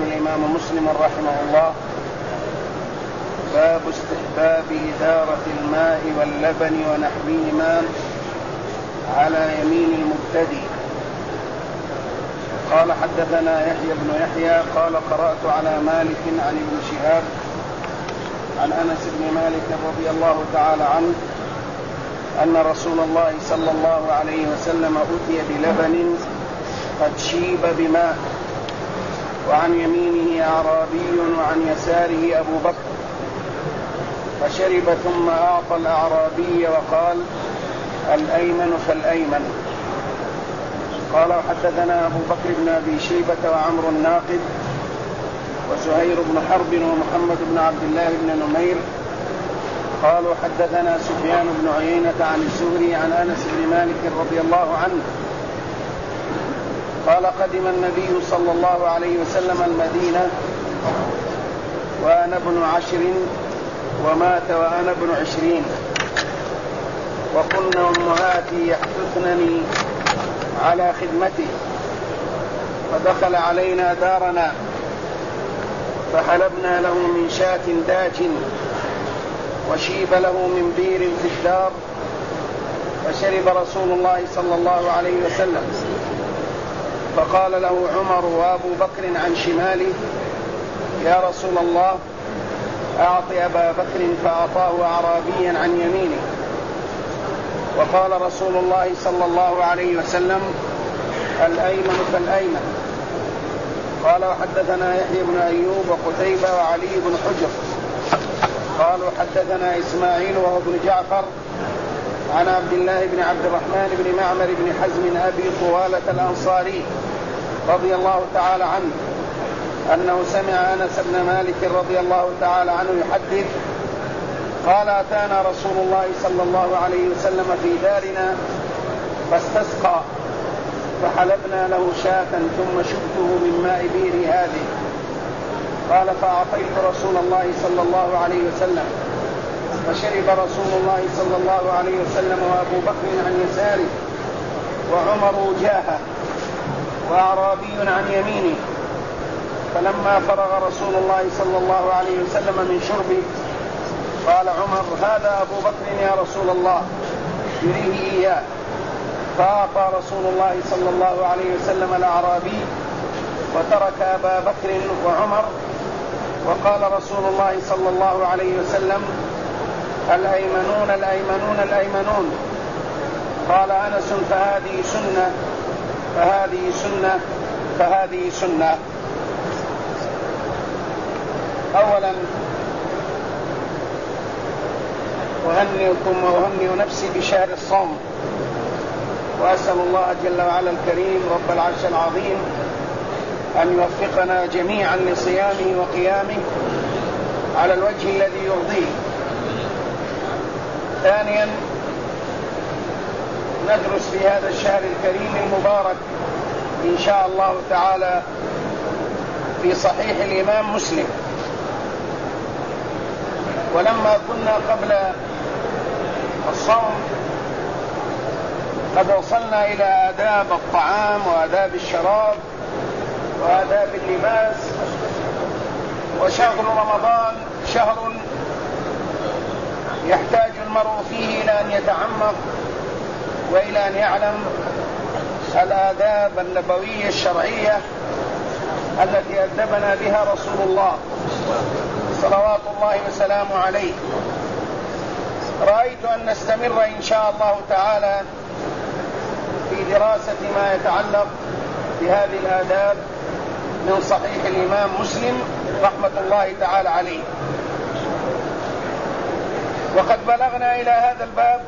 الإمام مسلم رحمه الله: باب استحباب إدارة الماء واللبن ونحوهما على يمين المبتدئ. قال: حدثنا يحيى بن يحيى قال: قرأت على مالك عن ابن شهاب عن أنس بن مالك رضي الله تعالى عنه أن رسول الله صلى الله عليه وسلم أتي بلبن قد شيب بماء، وعن يمينه أعرابي وعن يساره أبو بكر، فشرب ثم أعطى الأعرابي وقال: الأيمن فالأيمن. قال: حدثنا أبو بكر بن أبي شيبة وعمر الناقد وزهير بن حرب ومحمد بن عبد الله بن نمير قالوا: حدثنا سفيان بن عيينة عن الزهري عن أنس بن مالك رضي الله عنه قال: قدم النبي صلى الله عليه وسلم المدينة وأنا ابن 10 ومات وأنا ابن 20، وكن أمهاتي يحثثنني على خدمته، فدخل علينا دارنا فحلبنا له من شاة داج وشيب له من بير في الدار، فشرب رسول الله صلى الله عليه وسلم، فقال له عمر وأبو بكر عن شماله: يا رسول الله، أعطي أبا بكر، فأعطاه أعرابيا عن يمينه. وقال رسول الله صلى الله عليه وسلم: الأيمن فالأيمن. قال: وحدثنا يحيى بن أيوب وقتيبة وعلي بن حجر قالوا: حدثنا إسماعيل وهو ابن جعفر عن عبد الله بن عبد الرحمن بن معمر بن حزم أبي طوالة الأنصاري رضي الله تعالى عنه أنه سمع أنس بن مالك رضي الله تعالى عنه يحدث قال: أتانا رسول الله صلى الله عليه وسلم في دارنا فاستسقى، فحلبنا له شاة ثم شبته من ماء بئر هذه. قال: فأعطيت رسول الله صلى الله عليه وسلم، فشرب رسول الله صلى الله عليه وسلم وأبو بكر عن يساره وعمر وجاهه وأعرابي عن يمينه. فلما فرغ رسول الله صلى الله عليه وسلم من شربه قال عمر: هذا أبو بكر يا رسول الله، يريه إياه. فأعطى رسول الله صلى الله عليه وسلم الأعرابي وترك أبا بكر وعمر، وقال رسول الله صلى الله عليه وسلم: الأيمنون الأيمنون الأيمنون. قال أنس: فهذه سنة فهذه سنة فهذه سنة. أولا أهنئكم وأهنئ نفسي بشهر الصوم، وأسأل الله جل وعلا الكريم رب العرش العظيم أن يوفقنا جميعا لصيامه وقيامه على الوجه الذي يرضيه. ثانيا ندرس في هذا الشهر الكريم المبارك إن شاء الله تعالى في صحيح الإمام مسلم. ولما كنا قبل الصوم قد وصلنا إلى آداب الطعام وآداب الشراب وآداب اللباس، وشهر رمضان شهر يحتاج المرء فيه إلى أن يتعمق وإلى أن يعلم الآداب النبوية الشرعية التي أدبنا بها رسول الله صلوات الله وسلامه عليه. رأيت أن نستمر إن شاء الله تعالى في دراسة ما يتعلق بهذه الآداب من صحيح الإمام مسلم رحمة الله تعالى عليه. وقد بلغنا إلى هذا الباب،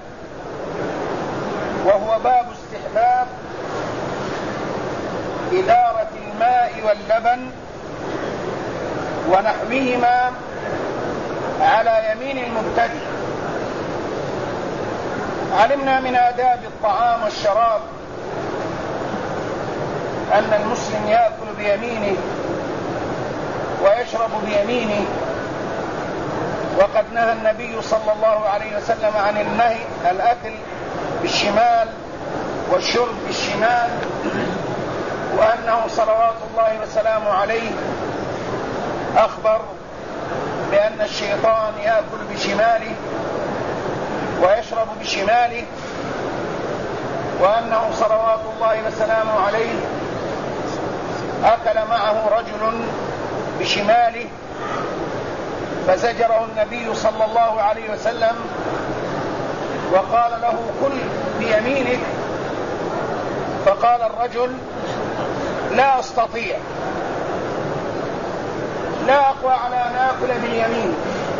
وهو باب استحباب إدارة الماء واللبن ونحوهما على يمين المبتدئ. علمنا من آداب الطعام والشراب أن المسلم يأكل بيمينه ويشرب بيمينه، وقد نهى النبي صلى الله عليه وسلم عن الأكل بالشمال والشرب بالشمال، وأنه صلوات الله وسلامه عليه أخبر بأن الشيطان يأكل بشماله ويشرب بشماله، وأنه صلوات الله وسلامه عليه أكل معه رجل بشماله فزجره النبي صلى الله عليه وسلم وقال له كل بيمينك، فقال الرجل لا أستطيع، لا أقوى على أن آكل باليمين،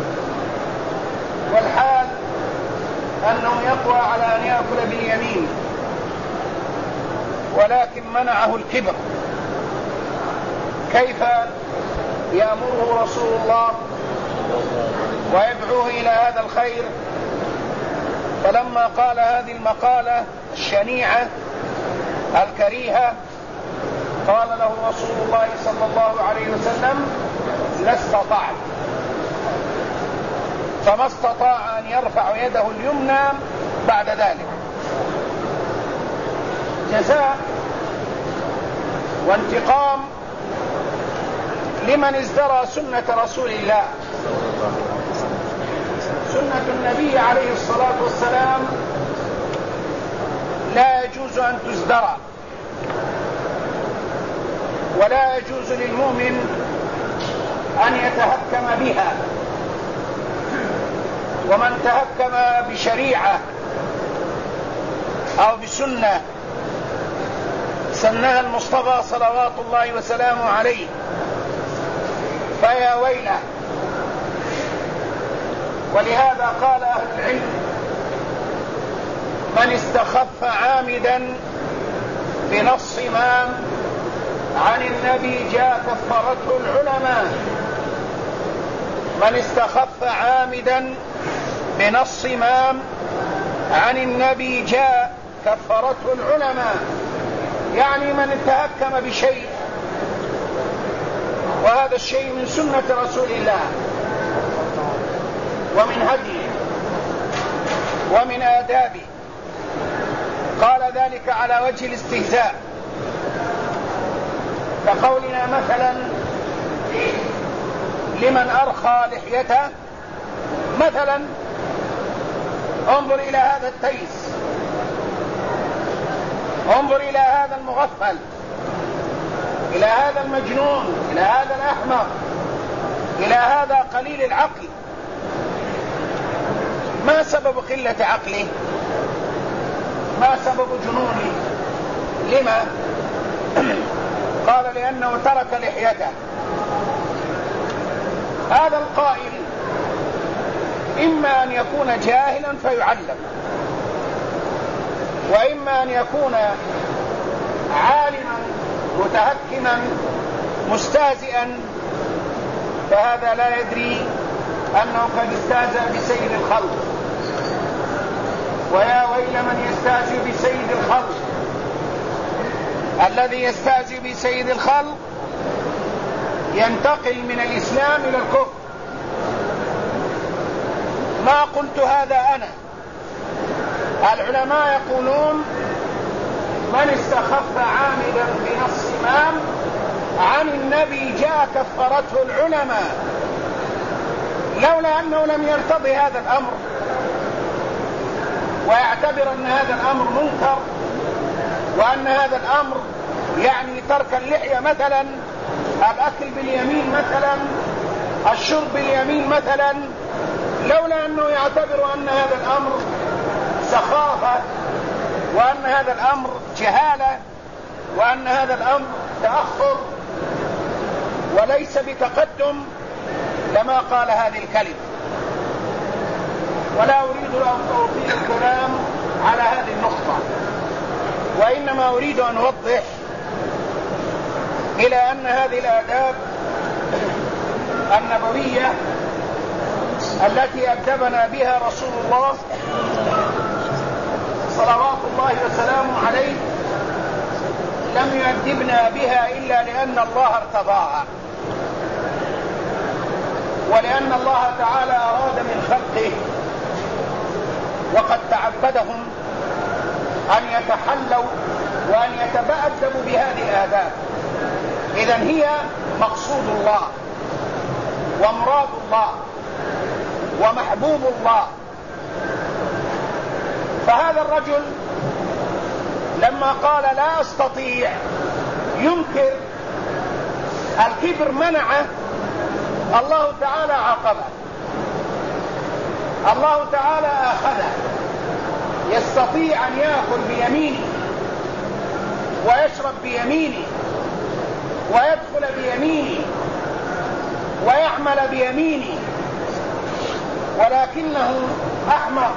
والحال أنه يقوى على أن يأكل باليمين، ولكن منعه الكبر. كيف يأمره رسول الله ويدعوه إلى هذا الخير؟ فلما قال هذه المقالة الشنيعة الكريهة قال له رسول الله صلى الله عليه وسلم لا استطعت، فما استطاع أن يرفع يده اليمنى بعد ذلك. جزاء وانتقام لمن ازدرى سنة رسول الله، سنة النبي عليه الصلاة والسلام لا يجوز أن تزدرى، ولا يجوز للمؤمن أن يتهكم بها. ومن تهكم بشريعة أو بسنة سنها المصطفى صلوات الله وسلامه عليه فيا ويله. ولهذا قال أهل العلم من استخف عامدا بنص ما عن النبي جاء كفرته العلماء. من استخف عامدا بنص ما عن النبي جاء كفرته العلماء، يعني من تهكم بشيء، وهذا الشيء من سنة رسول الله ومن هديه ومن آدابه. قال ذلك على وجه الاستهزاء، كقولنا مثلا لمن أرخى لحيته مثلا انظر إلى هذا التيس، انظر إلى هذا المغفل، إلى هذا المجنون، إلى هذا الأحمق، إلى هذا قليل العقل. ما سبب قلة عقله؟ ما سبب جنونه؟ لما؟ قال لأنه ترك لحيته. هذا القائل إما أن يكون جاهلا فيعلم، وإما أن يكون عالما متهكما مستهزئا، فهذا لا يدري أنه قد استهزأ بسيد الخلق. ويا ويل من يستهزئ بسيد الخلق. الذي يستهزئ بسيد الخلق ينتقل من الإسلام إلى الكفر. ما قلت هذا أنا، العلماء يقولون من استخف عامدا بنص إمام عن النبي جاء كفرته العلماء، لولا أنه لم يرتضي هذا الأمر ويعتبر أن هذا الأمر منكر، وأن هذا الأمر يعني ترك اللحية مثلا، الأكل باليمين مثلا، الشرب باليمين مثلا، لولا أنه يعتبر أن هذا الأمر سخافة، وأن هذا الأمر جهالة، وأن هذا الأمر تأخر وليس بتقدم، لما قال هذه الكلمة. ولا أريد أن أطيل الكلام على هذه النقطة، وإنما أريد أن أوضح إلى أن هذه الآداب النبوية التي أدبنا بها رسول الله صلوات الله وسلامه عليه لم يؤدبنا بها إلا لأن الله ارتضاها، ولأن الله تعالى أراد من خلقه وقد تعبدهم أن يتحلوا وأن يتبأدبوا بهذه الآداب. إذن هي مقصود الله ومراد الله ومحبوب الله. فهذا الرجل لما قال لا أستطيع ينكر الكبر منعه، الله تعالى عاقبه، الله تعالى آخذه. يستطيع أن يأكل بيمينه ويشرب بيمينه ويدخل بيمينه ويعمل بيمينه، ولكنه أحمق،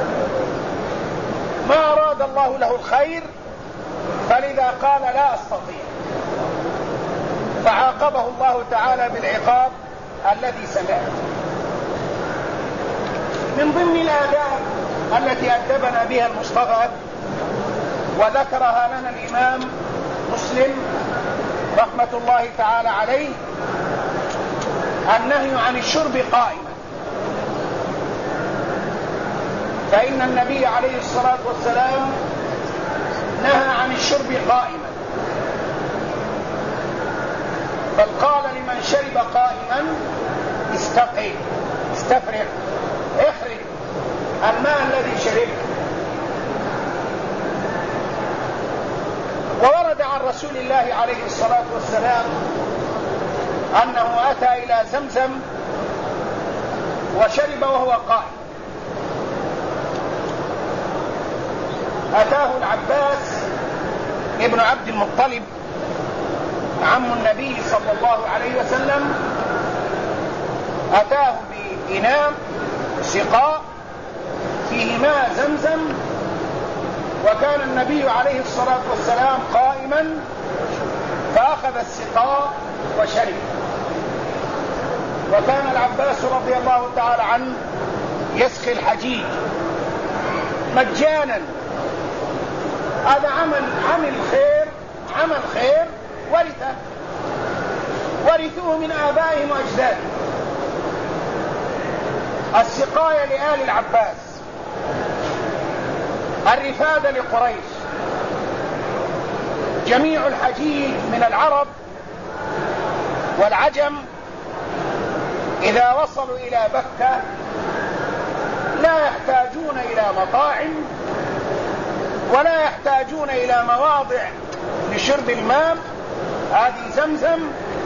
ما أراد الله له الخير، فلذا قال لا أستطيع، فعاقبه الله تعالى بالعقاب الذي سمعه. من ضمن الآداب التي أدبنا بها المصطفى وذكرها لنا الإمام مسلم رحمة الله تعالى عليه النهي عن الشرب قائما. فإن النبي عليه الصلاة والسلام نهى عن الشرب قائما، بل قال لمن شرب قائما استفرغ اخرج الماء الذي شربه. وورد عن رسول الله عليه الصلاة والسلام أنه أتى إلى زمزم وشرب وهو قائم. أتاه العباس ابن عبد المطلب عم النبي صلى الله عليه وسلم، أتاه بإناء سقاء فيه ماء زمزم، وكان النبي عليه الصلاة والسلام قائما، فأخذ السقاء وشرب. وكان العباس رضي الله تعالى عنه يسقي الحجيج مجانا. هذا عمل خير ورثوه من آبائهم وأجدادهم. السقاية لآل العباس، الرفادة لقريش. جميع الحجيج من العرب والعجم إذا وصلوا إلى بكة لا يحتاجون إلى مطاعم ولا يحتاجون إلى مواضع لشرب الماء، هذه زمزم،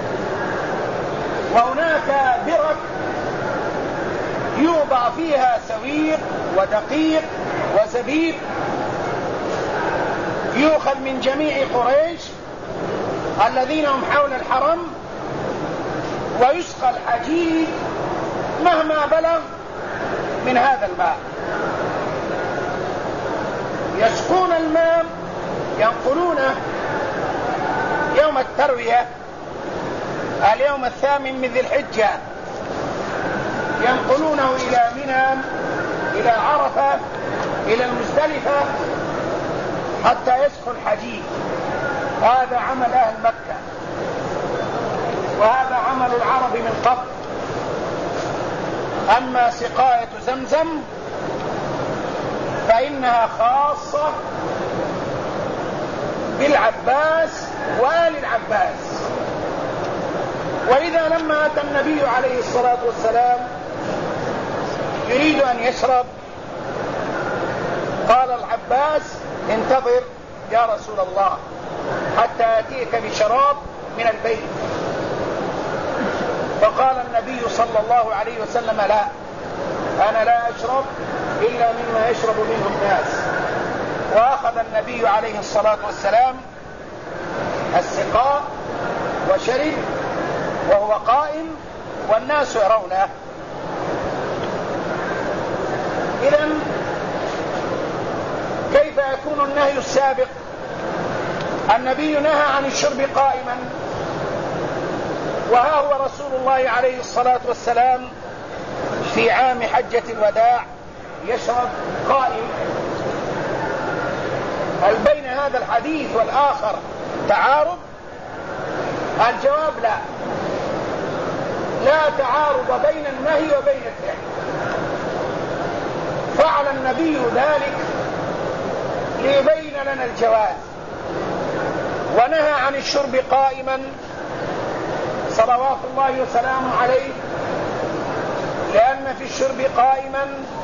وهناك برك يوضع فيها سويق ودقيق وزبيب يؤخذ من جميع قريش الذين هم حول الحرم، ويسقى الحجيج مهما بلغ من هذا الماء. يسقون الماء ينقلونه يوم التروية، اليوم 8 من ذي الحجة، ينقلونه إلى منى، إلى عرفة، إلى المزدلفة، حتى يسقوا الحجيج. هذا عمل أهل مكة، وهذا عمل العرب من قبل. أما سقاية زمزم فإنها خاصة بالعباس وآل العباس. وإذا لما أتى النبي عليه الصلاة والسلام يريد أن يشرب، قال العباس انتظر يا رسول الله حتى يأتيك بشراب من البيت. فقال النبي صلى الله عليه وسلم لا، أنا لا أشرب إلا مما يشرب منه الناس. وأخذ النبي عليه الصلاة والسلام السقاء وشرب وهو قائم والناس يرونه. إذن كيف يكون النهي السابق؟ النبي نهى عن الشرب قائما، وها هو رسول الله عليه الصلاة والسلام في عام حجة الوداع يشرب قائم. هل بين هذا الحديث والآخر تعارض؟ الجواب لا، لا تعارض بين النهي وبين الفعل. فعل النبي ذلك ليبين لنا الجواز، ونهى عن الشرب قائما صلوات الله وسلامه عليه، لأن في الشرب قائما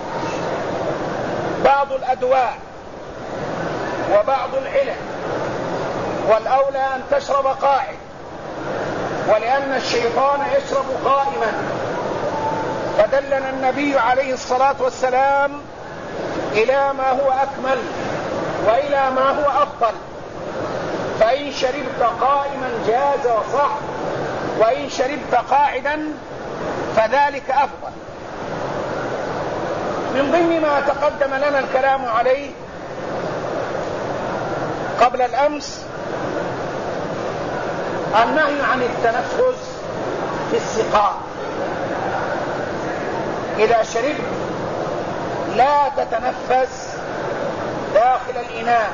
بعض الأدواء وبعض العلل، والأولى أن تشرب قاعد، ولأن الشيطان يشرب قائما، فدلنا النبي عليه الصلاة والسلام إلى ما هو أكمل وإلى ما هو أفضل. فإن شربت قائما جاز وصح، وإن شربت قاعدا فذلك أفضل. من ضمن ما تقدم لنا الكلام عليه قبل الأمس النهي عن التنفس في السقاء. إذا شربت لا تتنفس داخل الإناء،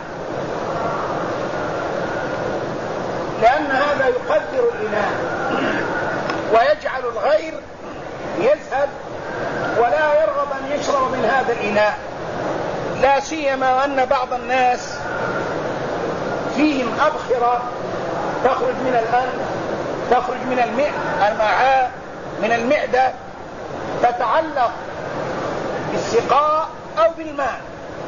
لأن هذا يقدر الإناء ويجعل الغير يذهب ولا يرغب أن يشرب من هذا الإناء، لا سيما أن بعض الناس فيهم أبخرة تخرج من الأنف، تخرج من المعاء، من المعدة، تتعلق بالسقاء أو بالماء.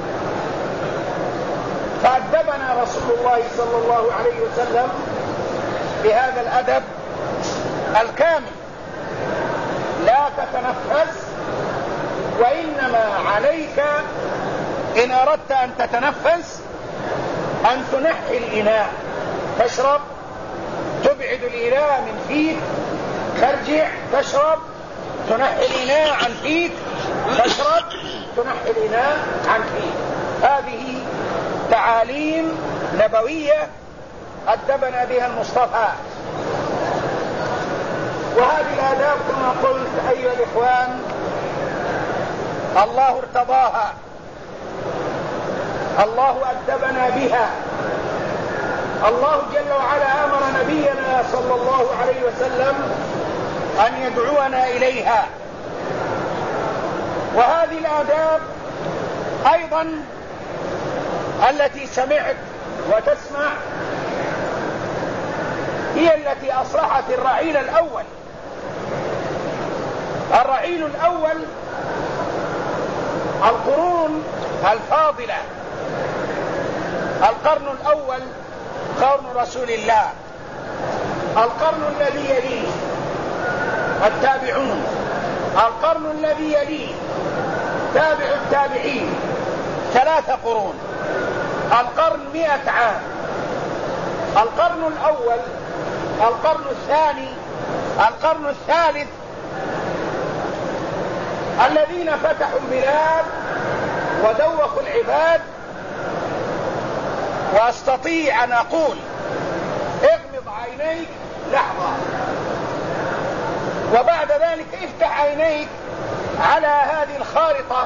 فأدبنا رسول الله صلى الله عليه وسلم بهذا الأدب الكامل: لا تتنفس، وإنما عليك إن أردت أن تتنفس أن تنحي الإناء، تشرب، تبعد الإناء من فيك، ترجع تشرب، تنحي الإناء عن فيك، تشرب، تنحي الإناء عن فيك. هذه تعاليم نبوية أدبنا بها المصطفى، وهذه الآداب كما قلت أيها الإخوان الله ارتضاها، الله أدبنا بها. الله جل وعلا أمر نبينا صلى الله عليه وسلم أن يدعونا إليها. وهذه الآداب أيضا التي سمعت وتسمع هي التي أصلحت الرعيل الأول. الرعيل الأول القرون الفاضلة، القرن الأول قرن رسول الله، القرن الذي يليه التابعون، القرن الذي يليه تابع التابعين، 3 قرون، القرن 100 عام، القرن الأول، القرن الثاني، القرن الثالث، الذين فتحوا البلاد ودوخوا العباد. وأستطيع أن أقول اغمض عينيك لحظة، وبعد ذلك افتح عينيك على هذه الخارطة،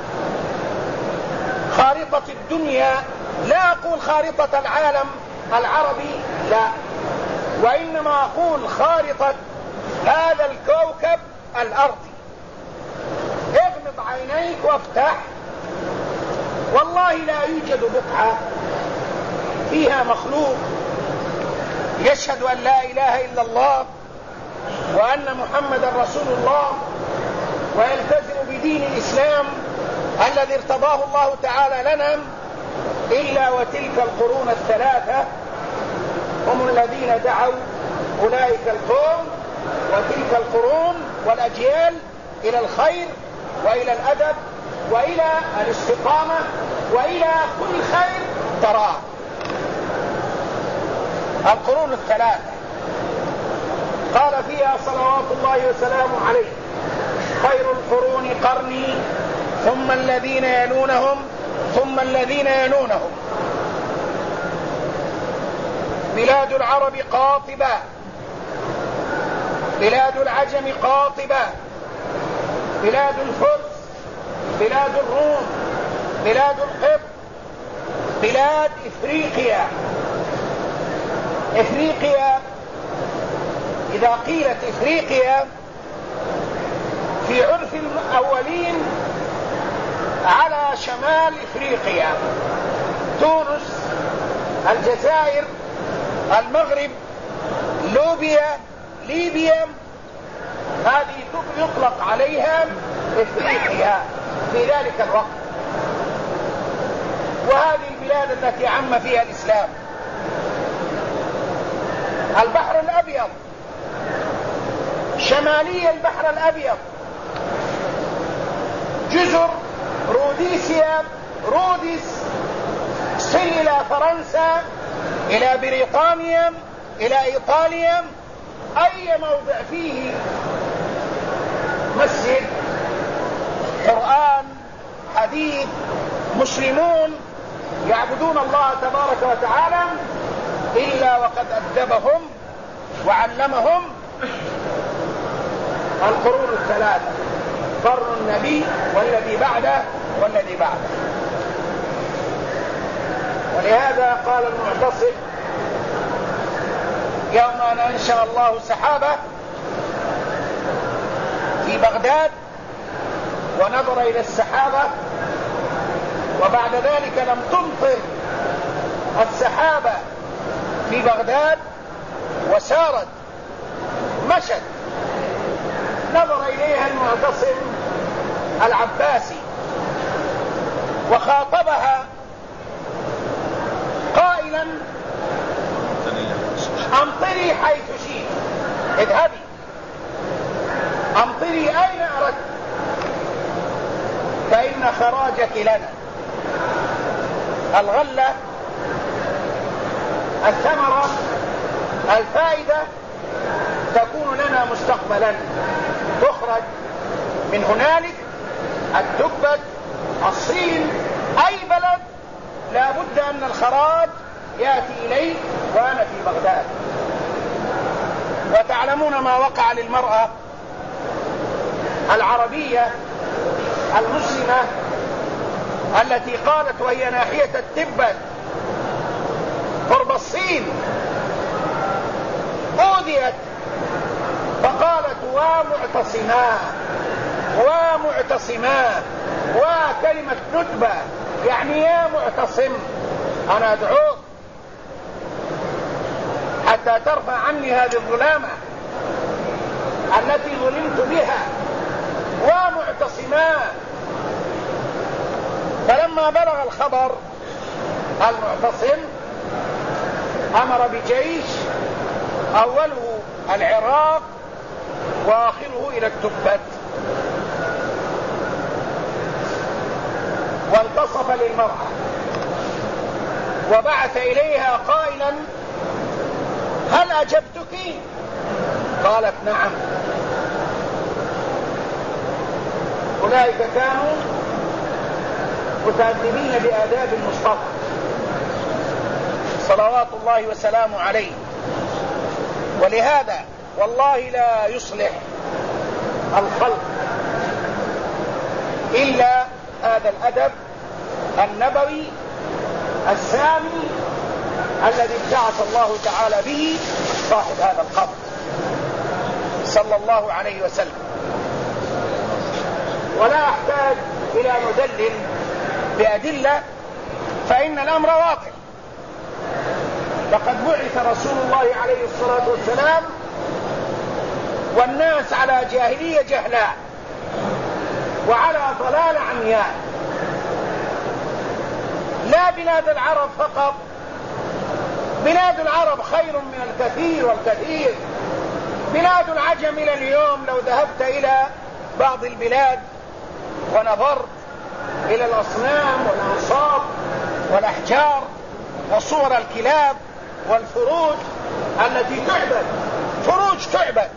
خارطة الدنيا، لا أقول خارطة العالم العربي، لا، وإنما أقول خارطة هذا الكوكب الأرضي. اغمض عينيك وافتح، والله لا يوجد بقعة فيها مخلوق يشهد أن لا إله إلا الله وأن محمدا رسول الله ويلتزم بدين الإسلام الذي ارتضاه الله تعالى لنا، إلا وتلك القرون الثلاثة هم الذين دعوا أولئك القوم وتلك القرون والأجيال إلى الخير وإلى الأدب وإلى الاستقامة وإلى كل خير تراه. القرون الثلاثة قال فيها صلوات الله وسلامه عليه: خير القرون قرني ثم الذين يلونهم ثم الذين يلونهم. بلاد العرب قاطبة، بلاد العجم قاطبة، بلاد الفرس، بلاد الروم، بلاد القبط، بلاد إفريقيا. إفريقيا إذا قيلت إفريقيا في عرف الأولين على شمال إفريقيا، تونس، الجزائر، المغرب، ليبيا، ليبيا هذه يطلق عليها إفريقيا في ذلك الوقت، وهذه البلاد التي عم فيها الإسلام. البحر الأبيض، شمالي البحر الأبيض، جزر روديسيا، رودس، تصل إلى فرنسا، إلى بريطانيا، إلى إيطاليا، أي موضع فيه مسجد، قرآن، حديث، مسلمون يعبدون الله تبارك وتعالى، إلا وقد أدبهم وعلمهم القرون الثلاثة، قرن النبي والذي بعده والذي بعده. ولهذا قال المعتصم يوم أن أنشأ الله سحابة في بغداد ونظر إلى السحابة، وبعد ذلك لم تمطر السحابة في بغداد وسارت مشت، نظر إليها المعتصم العباسي وخاطبها قائلا: أمطري حيث شئت، اذهبي أمطري أين أردت، فإن خراجك لنا، الغلة، الثمرة، الفائدة تكون لنا مستقبلا، تخرج من هنالك، التبت، الصين، أي بلد لا بد أن الخراج يأتي إليه، وأنا في بغداد. وتعلمون ما وقع للمرأة العربية المسلمة التي قالت وهي ناحية التبت قرب الصين، أوذيت فقالت: ومعتصما ومعتصما، وكلمة ندبة يعني يا معتصم أنا أدعوك حتى ترفع عني هذه الظلامة التي ظلمت بها، ومعتصما. فلما بلغ الخبر المعتصم أمر بجيش أوله العراق وآخره إلى التبت، وانتصف للمرأة وبعث إليها قائلا: هل أجبتك؟ قالت: نعم. أولئك كانوا متأدبين بآداب المصطفى صلوات الله وسلامه عليه. ولهذا والله لا يصلح الخلق إلا هذا الأدب النبوي السامي الذي ابتعث الله تعالى به صاحب هذا القبر صلى الله عليه وسلم. ولا أحتاج إلى مدلل بأدلة، فإن الأمر واضح. لقد بعث رسول الله عليه الصلاة والسلام والناس على جاهلية جهلاء وعلى ضلال عمياء، لا بلاد العرب فقط، بلاد العرب خير من الكثير والكثير. بلاد العجم إلى اليوم لو ذهبت إلى بعض البلاد ونظرت إلى الأصنام والأنصاب والأحجار وصور الكلاب والفروج التي تعبد، فروج تعبد،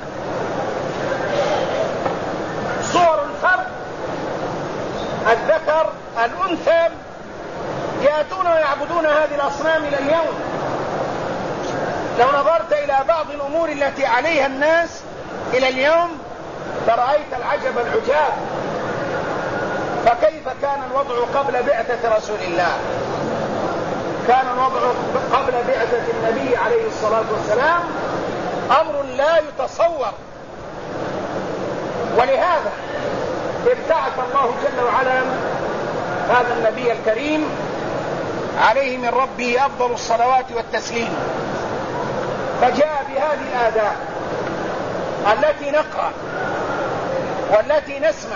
صور الفرد، الذكر، الأنثى، يأتون ويعبدون هذه الأصنام إلى اليوم. لو نظرت إلى بعض الأمور التي عليها الناس إلى اليوم فرأيت العجب العجاب. فكيف كان الوضع قبل بعثة رسول الله؟ كان الوضع قبل بعثة النبي عليه الصلاة والسلام أمر لا يتصور. ولهذا ابتعث الله جل وعلا هذا النبي الكريم عليه من ربه أفضل الصلوات والتسليم، فجاء بهذه الآداب التي نقرأ والتي نسمع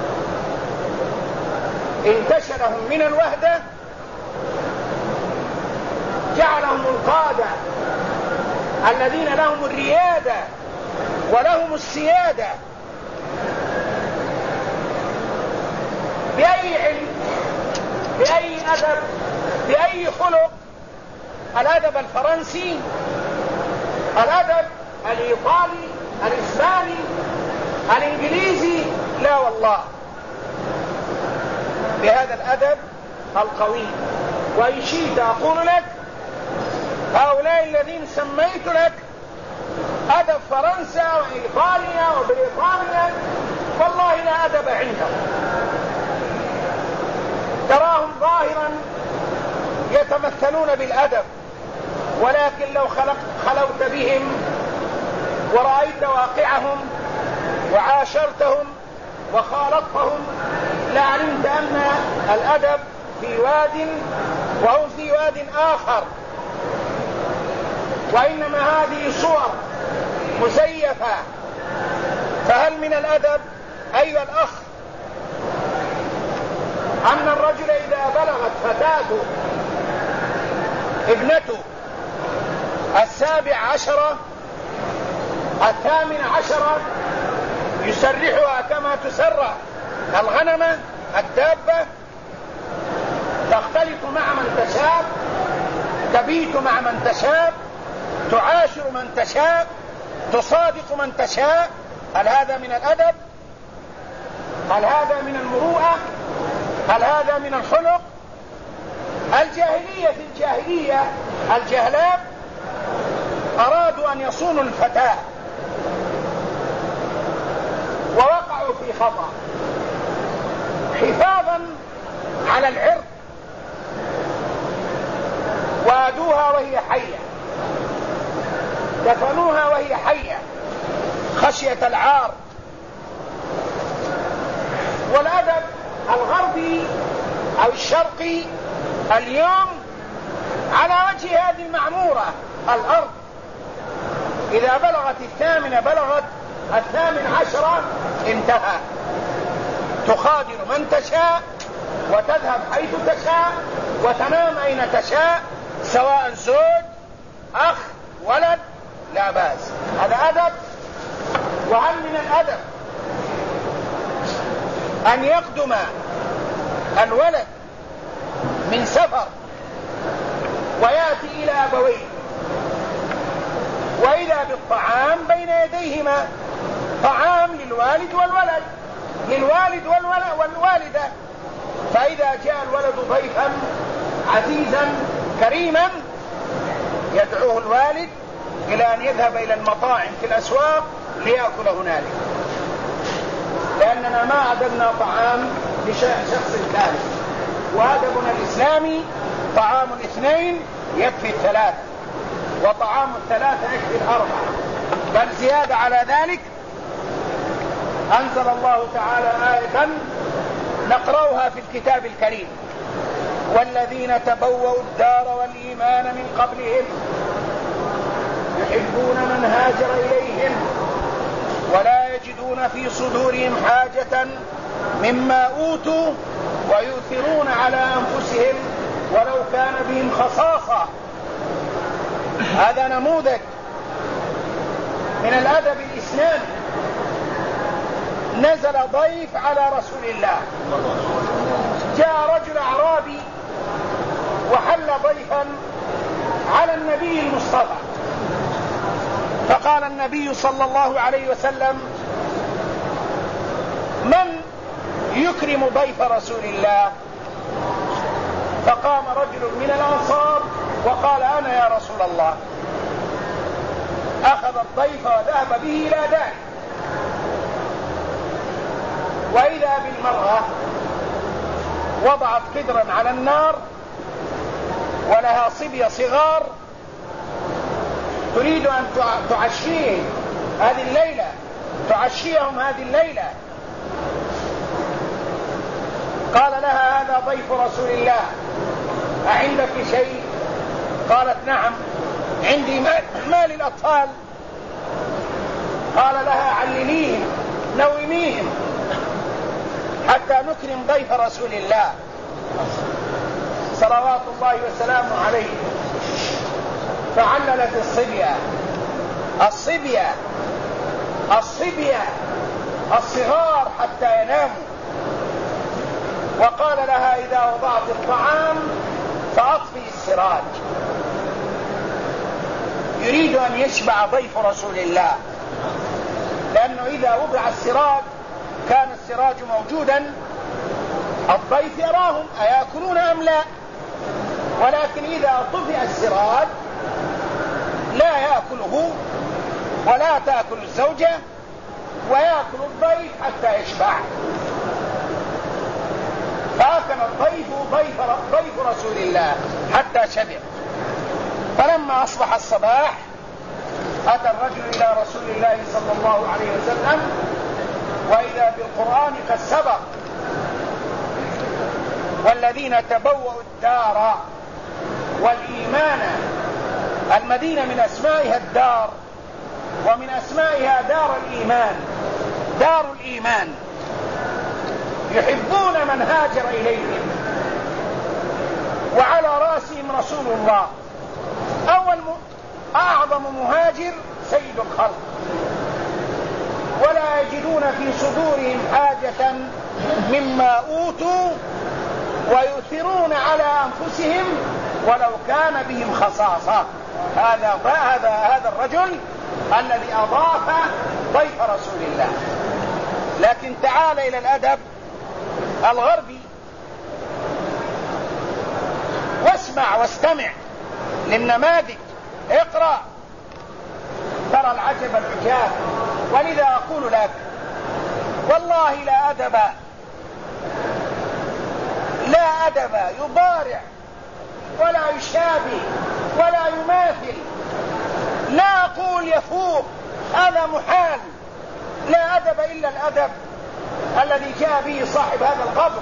انتشلهم من الوهدة، جعلهم القادة الذين لهم الريادة ولهم السيادة بأي علم، بأي أدب، بأي خلق. الأدب الفرنسي، الأدب الإيطالي، الإسباني، الإنجليزي، لا والله، بهذا الأدب القوي. وإن شئت أقول لك هؤلاء الذين سميت لك أدب فرنسا وإيطاليا وبريطانيا والله لا أدب عندهم، تراهم ظاهرا يتمثلون بالأدب، ولكن لو خلوت بهم ورأيت واقعهم وعاشرتهم وخالطتهم لعلمت أن الأدب في واد وهم في واد آخر، وإنما هذه صور مزيفة. فهل من الأدب أيها الأخ أن الرجل إذا بلغت فتاته ابنته 17 18 يسرحها كما تسرح الغنمة الدابة، تختلط مع من تشاء، تبيت مع من تشاء، تعاشر من تشاء، تصادق من تشاء؟ هل هذا من الأدب؟ هل هذا من المروءة؟ هل هذا من الخلق؟ الجاهلية الجهلاء أرادوا أن يصونوا الفتاة ووقعوا في خطأ حفاظا على العرض، وادوها وهي حية، دفنوها وهي حية خشية العار. والأدب الغربي أو الشرقي اليوم على وجه هذه المعمورة الأرض، إذا بلغت 8 بلغت 18 انتهى، تخادر من تشاء وتذهب حيث تشاء وتنام أين تشاء، سواء زوج أخ ولد لا بأس. هذا أدب؟ وهل من الأدب أن يقدم الولد من سفر ويأتي إلى أبويه وإذا بالطعام بين يديهما، طعام للوالد والولد، للوالد والوالدة، فإذا جاء الولد ضيفا عزيزا كريما يدعوه الوالد إلى أن يذهب إلى المطاعم في الأسواق ليأكل هنالك، لأننا ما أدبنا طعام لشخص ثالث. وأدبنا الإسلامي طعام 2 يكفي 3، وطعام 3 يكفي 4، بل زيادة على ذلك. أنزل الله تعالى آية نقرأها في الكتاب الكريم: والذين تبوأوا الدار والإيمان من قبلهم يحبون من هاجر إليهم ولا يجدون في صدورهم حاجة مما أوتوا ويؤثرون على أنفسهم ولو كان بهم خصاصة. هذا نموذج من الأدب الإسلامي. نزل ضيف على رسول الله، جاء رجل أعرابي وحل ضيفا على النبي المصطفى، فقال النبي صلى الله عليه وسلم: من يكرم ضيف رسول الله؟ فقام رجل من الأنصار وقال: أنا يا رسول الله. أخذ الضيف وذهب به إلى داره، وإذا بالمرأة وضعت قدرا على النار ولها صبية صغار تريد أن تعشيهم هذه الليلة، تعشيهم هذه الليلة. قال لها: هذا ضيف رسول الله، أعندك شيء؟ قالت: نعم، عندي مال الأطفال. قال لها علليهم نوميهم حتى نكرم ضيف رسول الله صلوات الله وسلامه عليه. فعللت الصبية الصغار حتى يناموا، وقال لها إذا وضعت الطعام فأطفئ السراج. يريد أن يشبع ضيف رسول الله، لأنه إذا وضع السراج كان السراج موجودا الضيف يراهم أيأكلون أم لا، ولكن إذا طفئ السراج لا يأكله ولا تأكل الزوجة ويأكل الضيف حتى يشبع. فأكل الضيف ضيف رسول الله حتى شبع. فلما أصبح الصباح أتى الرجل إلى رسول الله صلى الله عليه وسلم وإذا بالقرآن قد سبق: والذين تبوأوا الدار والإيمان. المدينة من أسمائها الدار، ومن أسمائها دار الإيمان، دار الإيمان، يحبون من هاجر إليهم، وعلى رأسهم رسول الله أعظم مهاجر سيد الخلق، ولا يجدون في صدورهم حاجة مما أوتوا ويؤثرون على أنفسهم ولو كان بهم خصاصة. هذا الرجل الذي أضاف ضيف رسول الله. لكن تعال إلى الأدب الغربي واسمع واستمع للنماذج، اقرأ ترى العجب العجاب. ولذا أقول لك والله لا أدب يضارع ولا يشابه ولا يماثل. لا أقول يفوق، هذا محال. لا أدب إلا الأدب الذي جاء به صاحب هذا القبر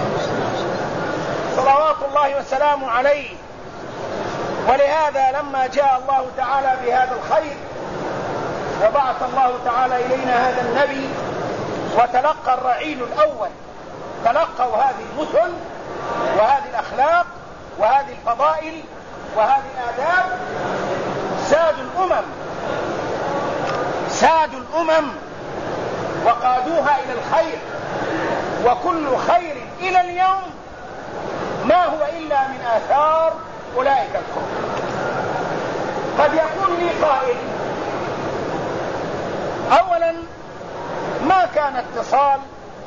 صلوات الله وسلامه عليه. ولهذا لما جاء الله تعالى بهذا الخير وبعث الله تعالى إلينا هذا النبي وتلقى الرعيل الأول، تلقوا هذه المثل وهذه الأخلاق وهذه الفضائل وهذه الآداب، سادوا الأمم وقادوها إلى الخير. وكل خير إلى اليوم ما هو إلا من آثار أولئك القوم. قد يقول لي قائل: أولا ما كان اتصال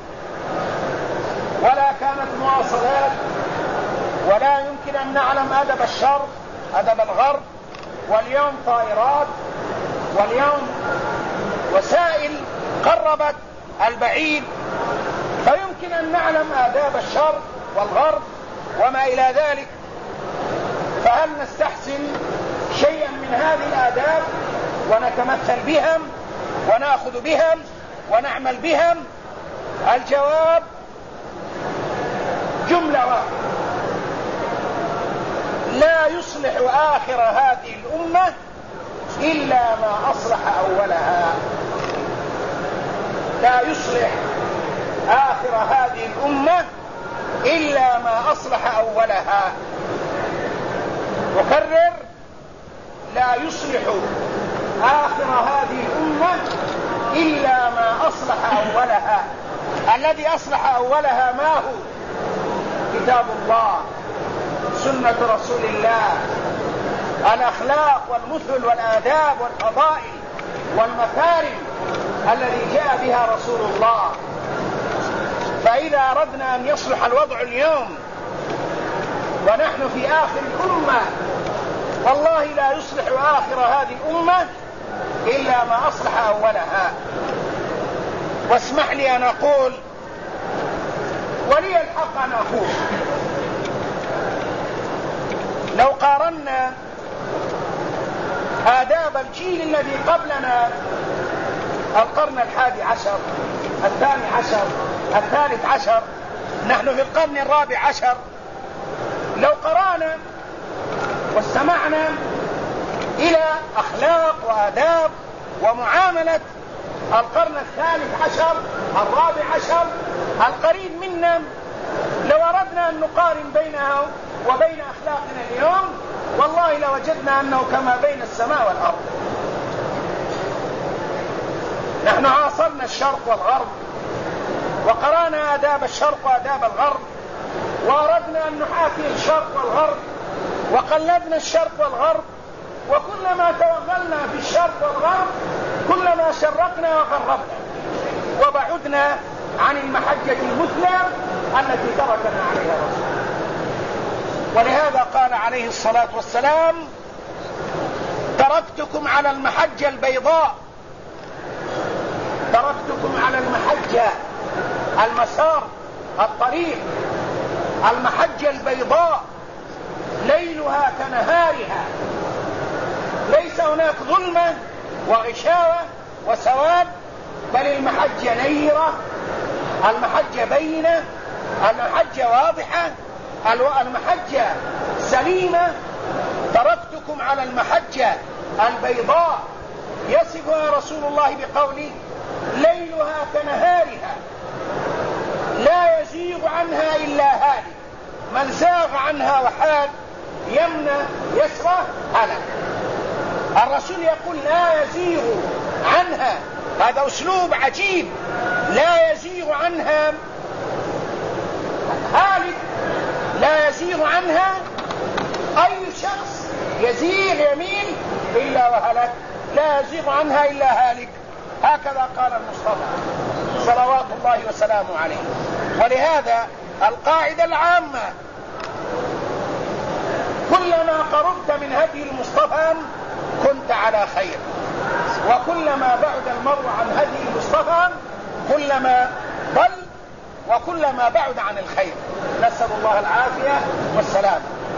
ولا كانت مواصلات، ولا يمكن أن نعلم أدب الشرق أدب الغرب، واليوم طائرات، واليوم وسائل قربت البعيد، فيمكن أن نعلم آداب الشرق والغرب وما إلى ذلك. فهل نستحسن شيئا من هذه الآداب ونتمثل بهم ونأخذ بهم ونعمل بهم؟ الجواب جملة واحدة: لا يصلح آخر هذه الأمة إلا ما أصلح أولها. لا يصلح آخر هذه الأمة إلا ما أصلح أولها. وكرر: لا يصلح آخر هذه الأمة إلا ما أصلح أولها. الذي أصلح أولها ما هو؟ كتاب الله، سنة رسول الله، الأخلاق والمثل والآداب والفضائل والمكارم الذي جاء بها رسول الله. فإذا أردنا أن يصلح الوضع اليوم ونحن في آخر الأمة، والله لا يصلح آخر هذه الأمة إلا ما أصلح أولها. واسمح لي أن أقول، ولي الحق أن أقول، لو قارنا آداب الجيل الذي قبلنا، القرن 11 12 13، نحن في القرن 14، لو قرانا واستمعنا إلى أخلاق وآداب ومعاملة القرن الثالث عشر، الرابع عشر، القريب منا، لو أردنا أن نقارن بينها وبين أخلاقنا اليوم والله لوجدنا أنه كما بين السماء والأرض. نحن عاصرنا الشرق والغرب وقرانا آداب الشرق وآداب الغرب، وأردنا أن نحاكي الشرق والغرب وقلدنا الشرق والغرب، وكلما توغلنا في الشرق والغرب كلما شرقنا وغربنا وبعدنا عن المحجة المثلى التي تركنا عليها الرسول. ولهذا قال عليه الصلاة والسلام: تركتكم على المحجة البيضاء، تركتكم على المحجة، المسار، الطريق، المحجة البيضاء ليلها كنهارها، ليس هناك ظلمة وغشاوة وسواد، بل المحجة نيرة، المحجة بينة، المحجة واضحة، المحجة سليمة. تركتكم على المحجة البيضاء، يصفها رسول الله بقوله: ليلها كنهارها لا يزيغ عنها إلا هالك، من زاغ عنها وحال يمنى يسرى هلك. الرسول يقول لا يزيغ عنها، هذا أسلوب عجيب، لا يزيغ عنها هالك، لا يزيغ عنها أي شخص يزيغ يمين إلا وهلك، لا يزيغ عنها إلا هالك. هكذا قال المصطفى صلوات الله وسلامه عليه. ولهذا القاعدة العامة: كلما قربت من هدي المصطفى كنت على خير، وكلما بعد المرء عن هدي المصطفى كلما ضل وكلما بعد عن الخير. نسأل الله العافية والسلام.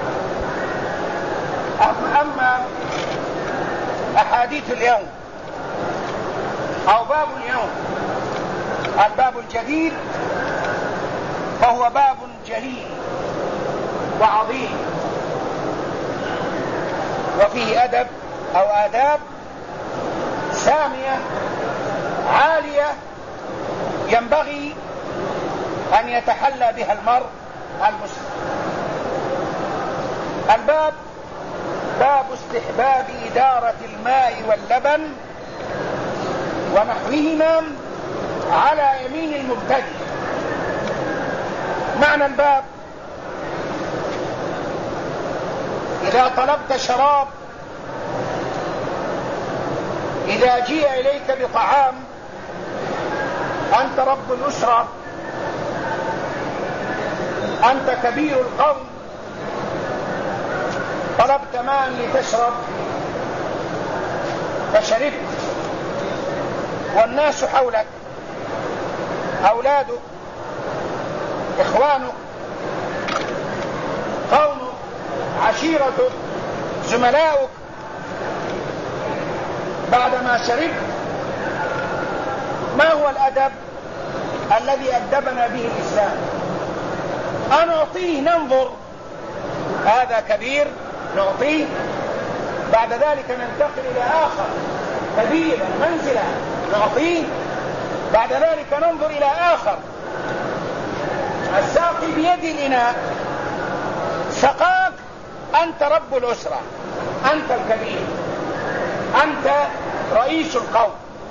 أما أحاديث اليوم أو باب اليوم، الباب الجديد، فهو باب جليل وعظيم وفيه أدب أو آداب سامية عالية ينبغي أن يتحلى بها المرء المسلم. الباب باب استحباب إدارة الماء واللبن ونحوهما على يمين المبتدئ. معنى الباب: إذا طلبت شراب، إذا جيء إليك بطعام، أنت رب الأسرة، أنت كبير القوم، طلبت ماء لتشرب فشربت، والناس حولك، أولادك، إخوانك، قومك، عشيرتك، زملاؤك، بعدما شربت ما هو الأدب الذي أدبنا به الإسلام؟ أن نعطيه، ننظر هذا كبير نعطيه، بعد ذلك ننتقل إلى آخر كبير منزلة نعطيه، بعد ذلك ننظر إلى آخر. الساقي بيد الإناء، سقاك، أنت رب الأسرة، أنت الكبير، أنت رئيس القوم.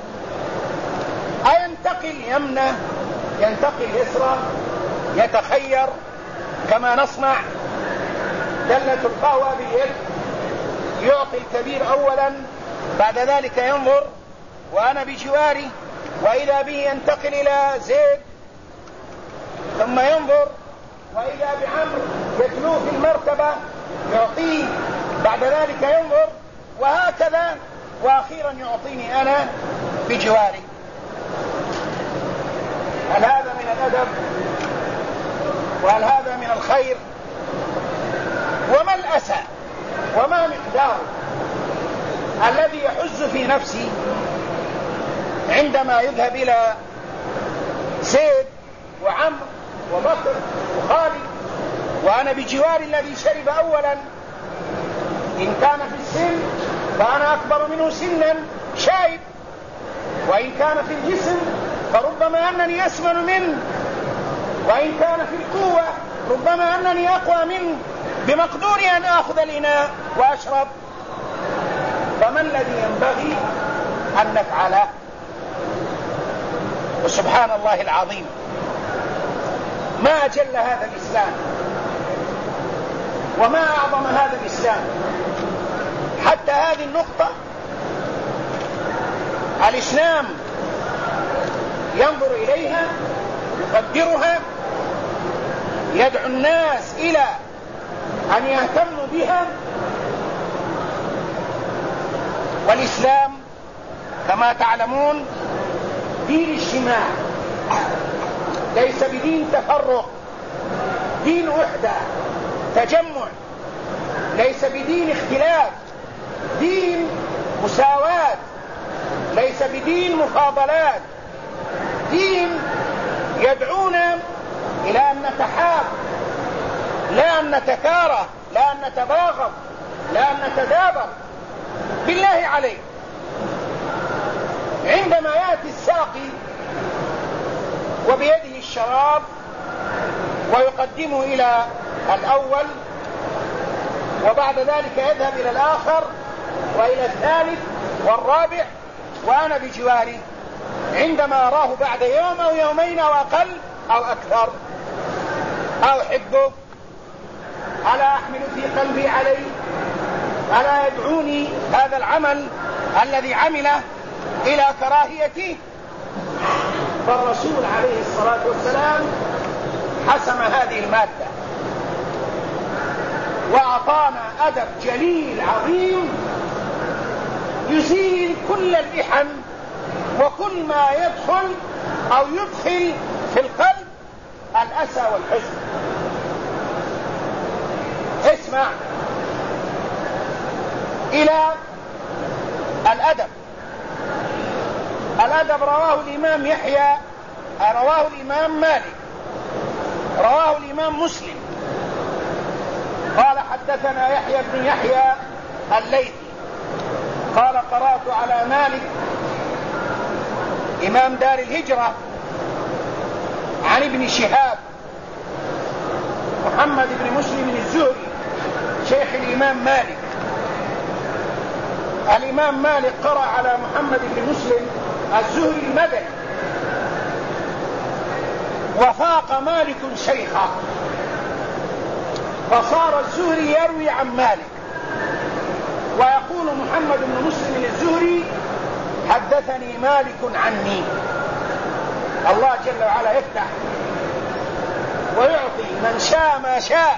أينتقل يمنى، ينتقل يسرى، يتخير كما نصنع. دلة القهوة باليد، يعطي الكبير أولا، بعد ذلك ينظر وأنا بجواري، وإذا به ينتقل إلى زيد، ثم ينظر وإذا بعمر يتلوه في المرتبة يعطيه، بعد ذلك ينظر، وهكذا، وأخيرا يعطيني أنا بجواري. هل هذا من الأدب؟ وهل هذا من الخير؟ وما الأسى وما مقدار الذي يحز في نفسي عندما يذهب إلى زيد وعمر وبكر وخالد وأنا بجوار الذي شرب أولا؟ إن كان في السن فأنا أكبر منه سنا شايب، وإن كان في الجسم فربما أنني أسمن منه، وإن كان في القوة ربما أنني أقوى منه، بمقدوري أن أخذ الإناء وأشرب. فما الذي ينبغي أن نفعله؟ وسبحان الله العظيم، ما أجل هذا الإسلام وما أعظم هذا الإسلام. حتى هذه النقطة الإسلام ينظر إليها، يقدرها، يدعو الناس إلى أن يهتموا بها. والإسلام كما تعلمون دين اجتماع، ليس بدين تفرق، دين وحدة تجمع، ليس بدين اختلاف، دين مساواة، ليس بدين مفاضلات، دين يدعونا إلى أن نتحاب، لا أن نتكاره، لا أن نتباغض، لا أن نتدابر. بالله عليك، عندما يأتي الساقي وبيده الشراب ويقدمه إلى الأول، وبعد ذلك يذهب إلى الآخر وإلى الثالث والرابع، وأنا بجواره، عندما أراه بعد يوم أو يومين أو أقل أو أكثر أو أحبه، ألا أحمل في قلبي عليه؟ ألا يدعوني هذا العمل الذي عمله إلى كراهيتي؟ فالرسول عليه الصلاة والسلام حسم هذه المادة وأعطانا أدب جليل عظيم يزيل كل الإحن وكل ما يدخل أو يدخل في القلب الأسى والحزن. اسمع إلى الأدب. الأدب رواه الإمام يحيى، رواه الإمام مالك، رواه الإمام مسلم. قال حدثنا يحيى بن يحيى الليثي قال قرأت على مالك إمام دار الهجرة عن ابن شهاب محمد بن مسلم الزهري شيخ الإمام مالك. الإمام مالك قرأ على محمد بن مسلم الزهري المدني، وفاق مالك شيخا، فصار الزهري يروي عن مالك ويقول محمد بن مسلم الزهري حدثني مالك عني. الله جل وعلا يفتح ويعطي من شاء ما شاء.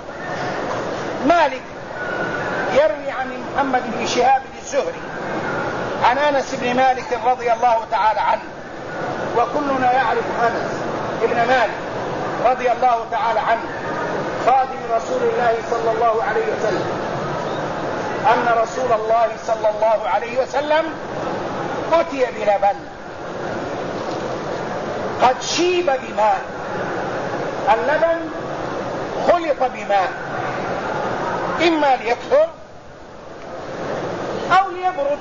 مالك يروي عن محمد بن شهاب الزهري عن أنس بن مالك رضي الله تعالى عنه، وكلنا يعرف أنس بن مالك رضي الله تعالى عنه خادم رسول الله صلى الله عليه وسلم، أن رسول الله صلى الله عليه وسلم أتي بلبن قد شيب بماء، اللبن خلط بماء إما ليكثر أو ليبرد.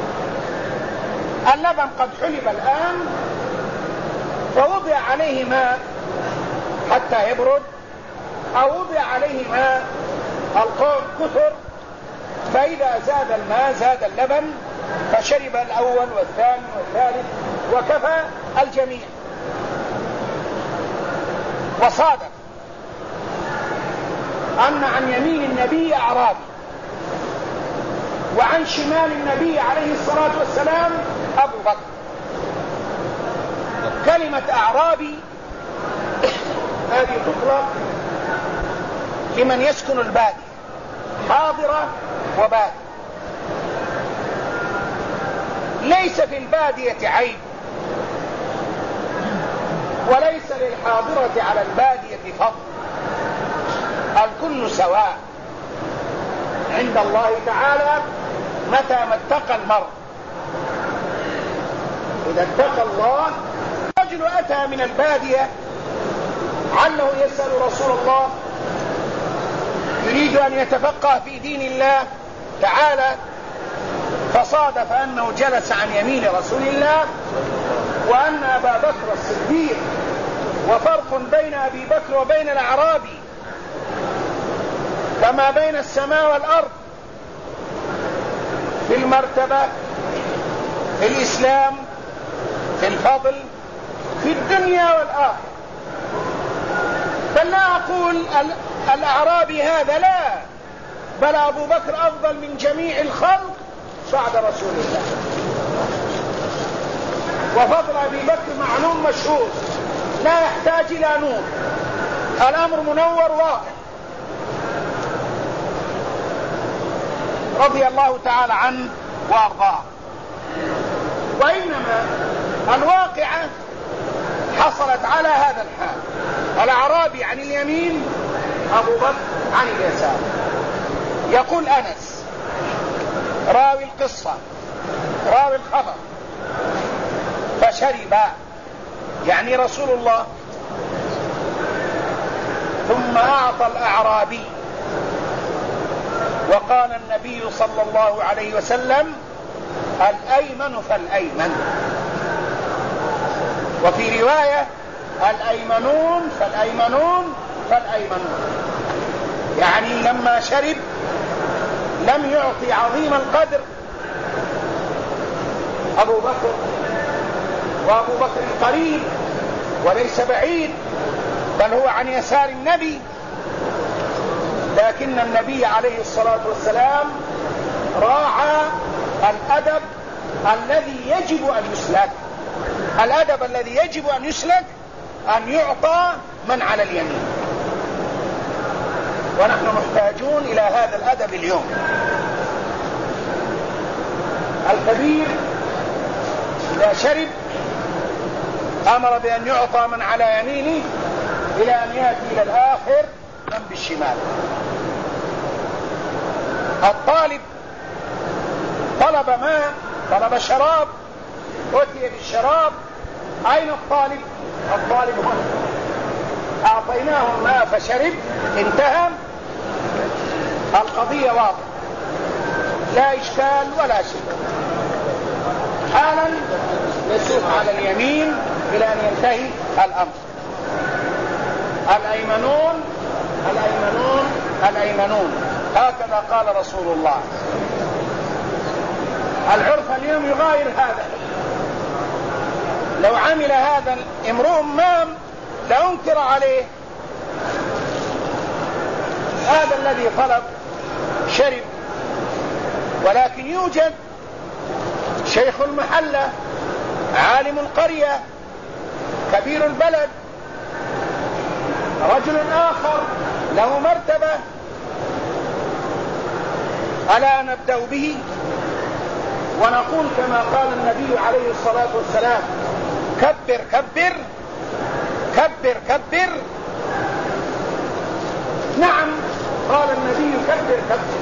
اللبن قد حلب الآن فوضع عليه ماء حتى يبرد، أو وضع عليه ماء القوم كثر، فإذا زاد الماء زاد اللبن، فشرب الأول والثاني والثالث وكفى الجميع. وصادف أن عن يمين النبي أعرابي وعن شمال النبي عليه الصلاة والسلام أبو بكر. كلمة أعرابي هذه تطلق لمن يسكن البادية، حاضرة وبادية. ليس في البادية عيب، وليس للحاضرة على البادية فضل، الكل سواء عند الله تعالى متى ما اتقى المرء. إذا اتقى الله، رجل أتى من البادية عنه يسأل رسول الله، يريد أن يتفقه في دين الله تعالى، فصادف أنه جلس عن يمين رسول الله وأن أبا بكر الصديق، وفرق بين أبي بكر وبين الأعرابي كما بين السماء والأرض في المرتبة، في الإسلام، في الفضل، في الدنيا والآخرة. بل لا أقول الأعرابي هذا، لا، بل أبو بكر أفضل من جميع الخلق بعد رسول الله. وفضل أبي بكر معلوم مشهور، لا يحتاج إلى نور، الأمر منور واضح. رضي الله تعالى عنه وأرضاه. وإنما الواقعة حصلت على هذا الحال، الأعرابي عن اليمين، أبو بكر عن اليسار. يقول أنس راوي القصة راوي الخبر: فشرب، يعني رسول الله، ثم أعطى الأعرابي، وقال النبي صلى الله عليه وسلم: الأيمن فالأيمن. وفي رواية: الأيمنون فالأيمنون فالأيمنون، يعني لما شرب لم يعطي عظيم القدر أبو بكر، وأبو بكر قريب وليس بعيد، بل هو عن يسار النبي، لكن النبي عليه الصلاة والسلام راعى الأدب الذي يجب أن يسلك. الأدب الذي يجب أن يسلك أن يعطى من على اليمين، ونحن محتاجون إلى هذا الأدب اليوم. الكبير إذا شرب أمر بأن يعطى من على يمينه إلى أن يأتي إلى الآخر من بالشمال. الطالب طلب ماء، طلب شراب، أتي بالشراب، أين الطالب؟ الطالب هنا، أعطيناه الماء فشرب، انتهى، القضية واضحة، لا إشكال ولا شيء. حالا يسوق على اليمين إلى أن ينتهي الأمر. الأيمنون الأيمنون الأيمنون، هكذا قال رسول الله. العرف اليوم يغاير هذا، لو عمل هذا امرؤ ما لأنكر عليه. هذا الذي طلب شرب، ولكن يوجد شيخ المحلة، عالم القرية، كبير البلد، رجل آخر له مرتبة، ألا نبدأ به ونقول كما قال النبي عليه الصلاة والسلام: كبر كبر كبر كبر. نعم، قال النبي كبر كبر،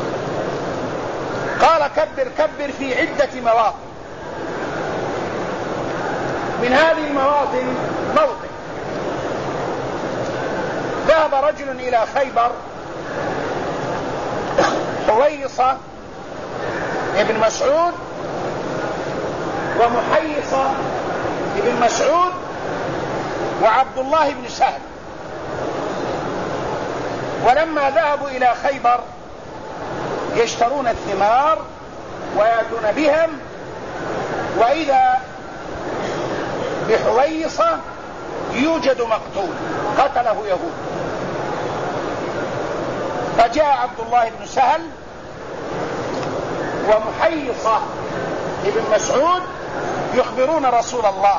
قال كبر كبر في عدة مواطن. من هذه المواطن موطن ذهب رجل إلى خيبر، حويصة ابن مسعود ومحيصة ابن مسعود وعبد الله بن سهل. ولما ذهبوا إلى خيبر يشترون الثمار ويأتون بهم، وإذا بحويصة يوجد مقتول قتله يهود. فجاء عبد الله بن سهل ومحيصة ابن مسعود يخبرون رسول الله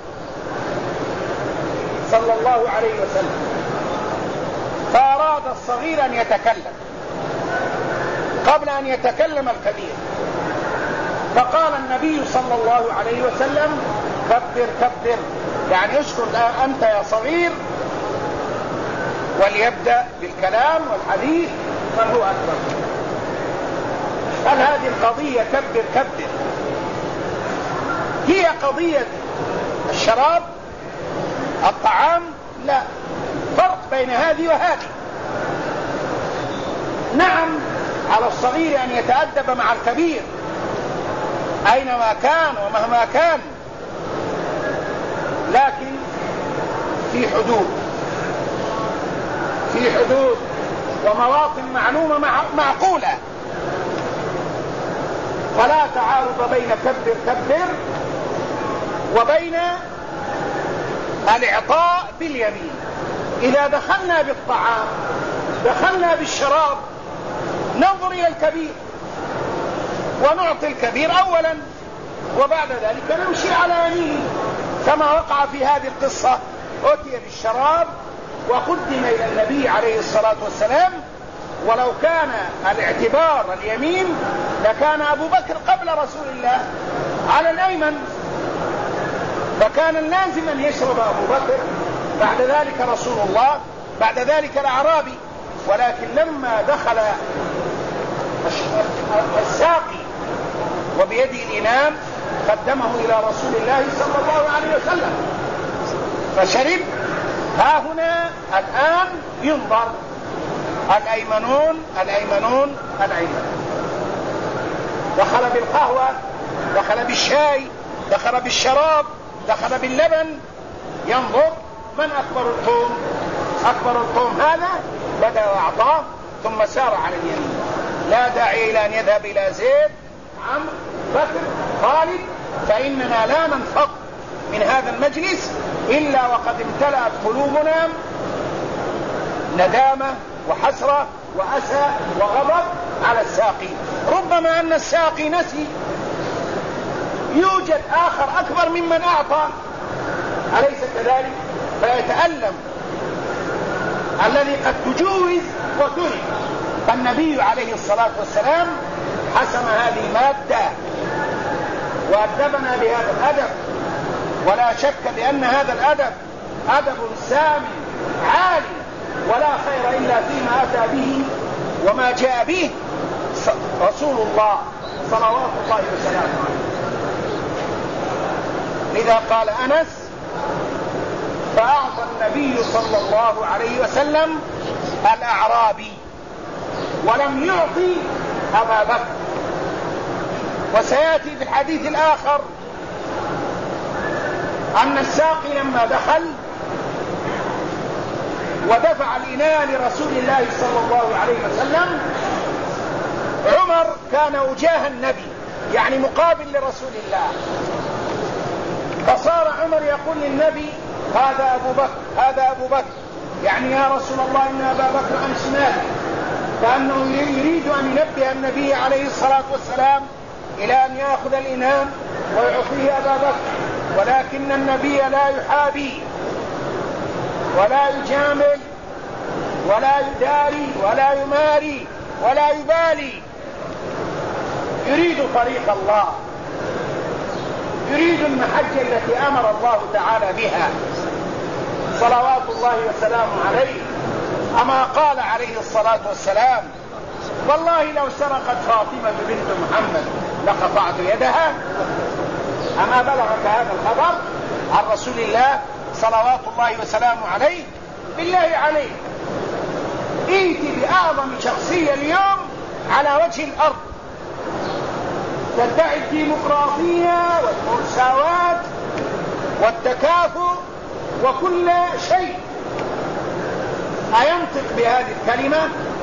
صلى الله عليه وسلم، فأراد الصغير أن يتكلم قبل أن يتكلم الكبير، فقال النبي صلى الله عليه وسلم: كبر كبر، يعني اسكت أنت يا صغير، وليبدأ بالكلام والحديث من هو أكبر. هل هذه القضية كبر كبر هي قضية الشراب الطعام؟ لا، فرق بين هذه وهذه. نعم، على الصغير أن يتأدب مع الكبير، أينما كان ومهما كان، لكن في حدود ومواطن معلومة معقولة، فلا تعارض بين كبر وبين الإعطاء باليمين. إذا دخلنا بالطعام دخلنا بالشراب ننظر إلى الكبير ونعطي الكبير أولا وبعد ذلك نمشي على يمينه، كما وقع في هذه القصة. أتي بالشراب وقدم إلى النبي عليه الصلاة والسلام، ولو كان الاعتبار اليمين لكان أبو بكر قبل رسول الله على الأيمن، فكان لازم أن يشرب أبو بكر، بعد ذلك رسول الله، بعد ذلك الأعرابي. ولكن لما دخل الساقي وبيده الإناء قدمه إلى رسول الله صلى الله عليه وسلم فشرب. ها هنا الآن ينظر الأيمنون. دخل بالقهوة، دخل بالشاي، دخل بالشراب، دخل باللبن، ينظر من أكبر القوم هذا بدأ وأعطاه ثم سار على اليمين. لا داعي إلى أن يذهب إلى زيد، عمرو، بكر، خالد، فإننا لا ننفق من هذا المجلس إلا وقد امتلأت قلوبنا ندامة وحسرة وأسى وغضب على الساقي. ربما أن الساقي نسي، يوجد آخر أكبر ممن أعطى، أليس كذلك؟ فيتألم الذي قد تجوز وترك. فالنبي عليه الصلاة والسلام حسم هذه المادة وأدبنا بهذا الأدب، ولا شك بأن هذا الأدب أدب سامي عالي، ولا خير إلا فيما أتى به وما جاء به رسول الله صلوات الله وسلامه عليه. لذا قال أنس: فأعطى النبي صلى الله عليه وسلم الأعرابي ولم يعطي أبا بكر. وسيأتي في الحديث الآخر أن الساقي لما دخل ودفع الإناء لرسول الله صلى الله عليه وسلم، عمر كان وجاه النبي، يعني مقابل لرسول الله، فصار عمر يقول للنبي: هذا أبو بكر، يعني يا رسول الله إن أبا بكر عن شمالي، كأنه يريد أن ينبه النبي عليه الصلاة والسلام إلى أن يأخذ الإناء ويعطيه أبا بكر. ولكن النبي لا يحابي ولا يجامل ولا يداري ولا يماري ولا يبالي، يريد طريق الله، يريد المحجة التي أمر الله تعالى بها صلوات الله وسلامه عليه. أما قال عليه الصلاة والسلام: والله لو سرقت فاطمة بنت محمد لقطعت يدها. أما بلغك هذا الخبر عن رسول الله صلوات الله وسلامه عليه؟ بالله عليك ائتي بأعظم شخصية اليوم على وجه الأرض تدعي الديمقراطية والمساواة والتكافؤ وكل شيء، أينطق بهذه الكلمة؟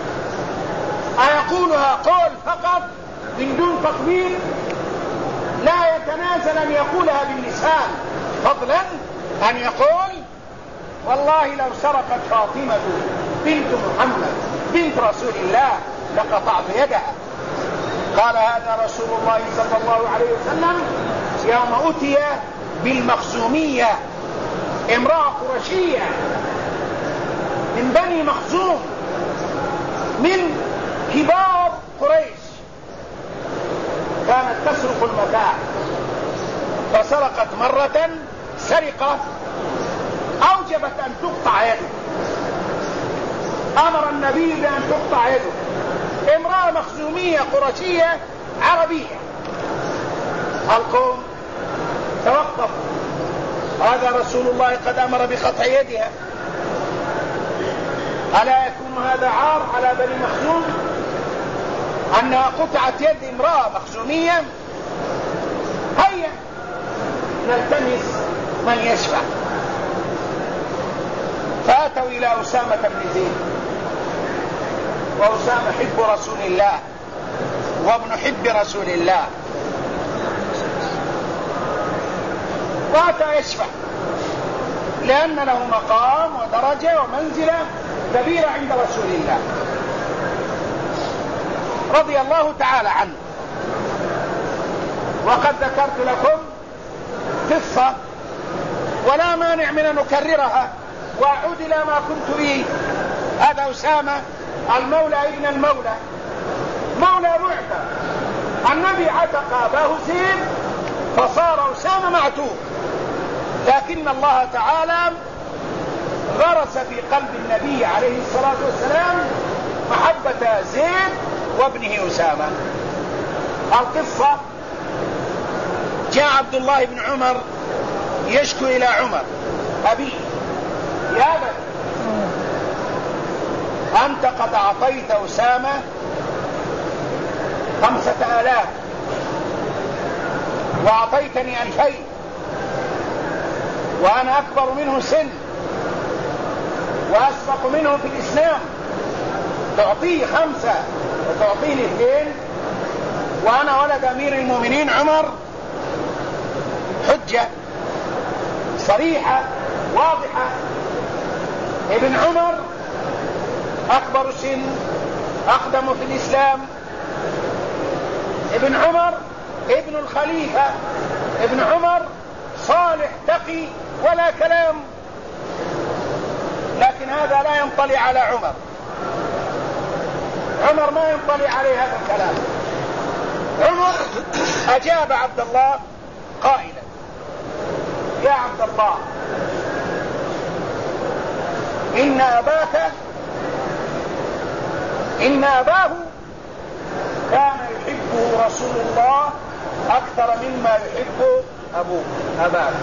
أيقولها قول فقط من دون تطبيق؟ لا يتنازل أن يقولها باللسان، فضلا أن يقول: والله لو سرقت فاطمة بنت محمد بنت رسول الله لقطعت يدها. قال هذا رسول الله صلى الله عليه وسلم يوم أتي بالمخزومية، امرأة قرشية من بني مخزوم، من كبار قريش، كانت تسرق المتاع، فسرقت مرة سرقة أوجبت أن تقطع يده. أمر النبي بأن تقطع يده، امرأة مخزومية قرشية عربية. القوم توقفوا: هذا رسول الله قد أمر بقطع يدها، ألا يكون هذا عار على بني مخزوم أنها قطعت يد امرأة مخزومية؟ نلتمس من يشفع. فأتوا إلى أسامة بن زيد، وأسامة حب رسول الله وابن حب رسول الله، وأتى يشفع لأن له مقام ودرجة ومنزلة كبيرة عند رسول الله رضي الله تعالى عنه. وقد ذكرت لكم قصة ولا مانع من أن أكررها وأعود إلى ما كنت فيه. هذا أسامة المولى ابن المولى، مولى معتق. النبي عتق أباه زيد فصار أسامة معتوق، لكن الله تعالى غرس في قلب النبي عليه الصلاة والسلام محبة زيد وابنه أسامة. القصة: جاء عبد الله بن عمر يشكو إلى عمر أبيه: يا بني، أنت قد أعطيت أسامة 5000 وأعطيتني 2000 وأنا أكبر منه سن وأسبق منه في الإسلام، تعطيه 5 وتعطيني 2 وأنا ولد أمير المؤمنين عمر؟ حجة صريحة واضحة. ابن عمر أكبر سن، أقدم في الإسلام، ابن عمر ابن الخليفة، ابن عمر صالح تقي ولا كلام. لكن هذا لا ينطلي على عمر، عمر ما ينطلي عليه هذا الكلام. عمر أجاب عبد الله قائلا: يا عبد الله، إن أباه كان يحبه رسول الله أكثر مما يحب أباه،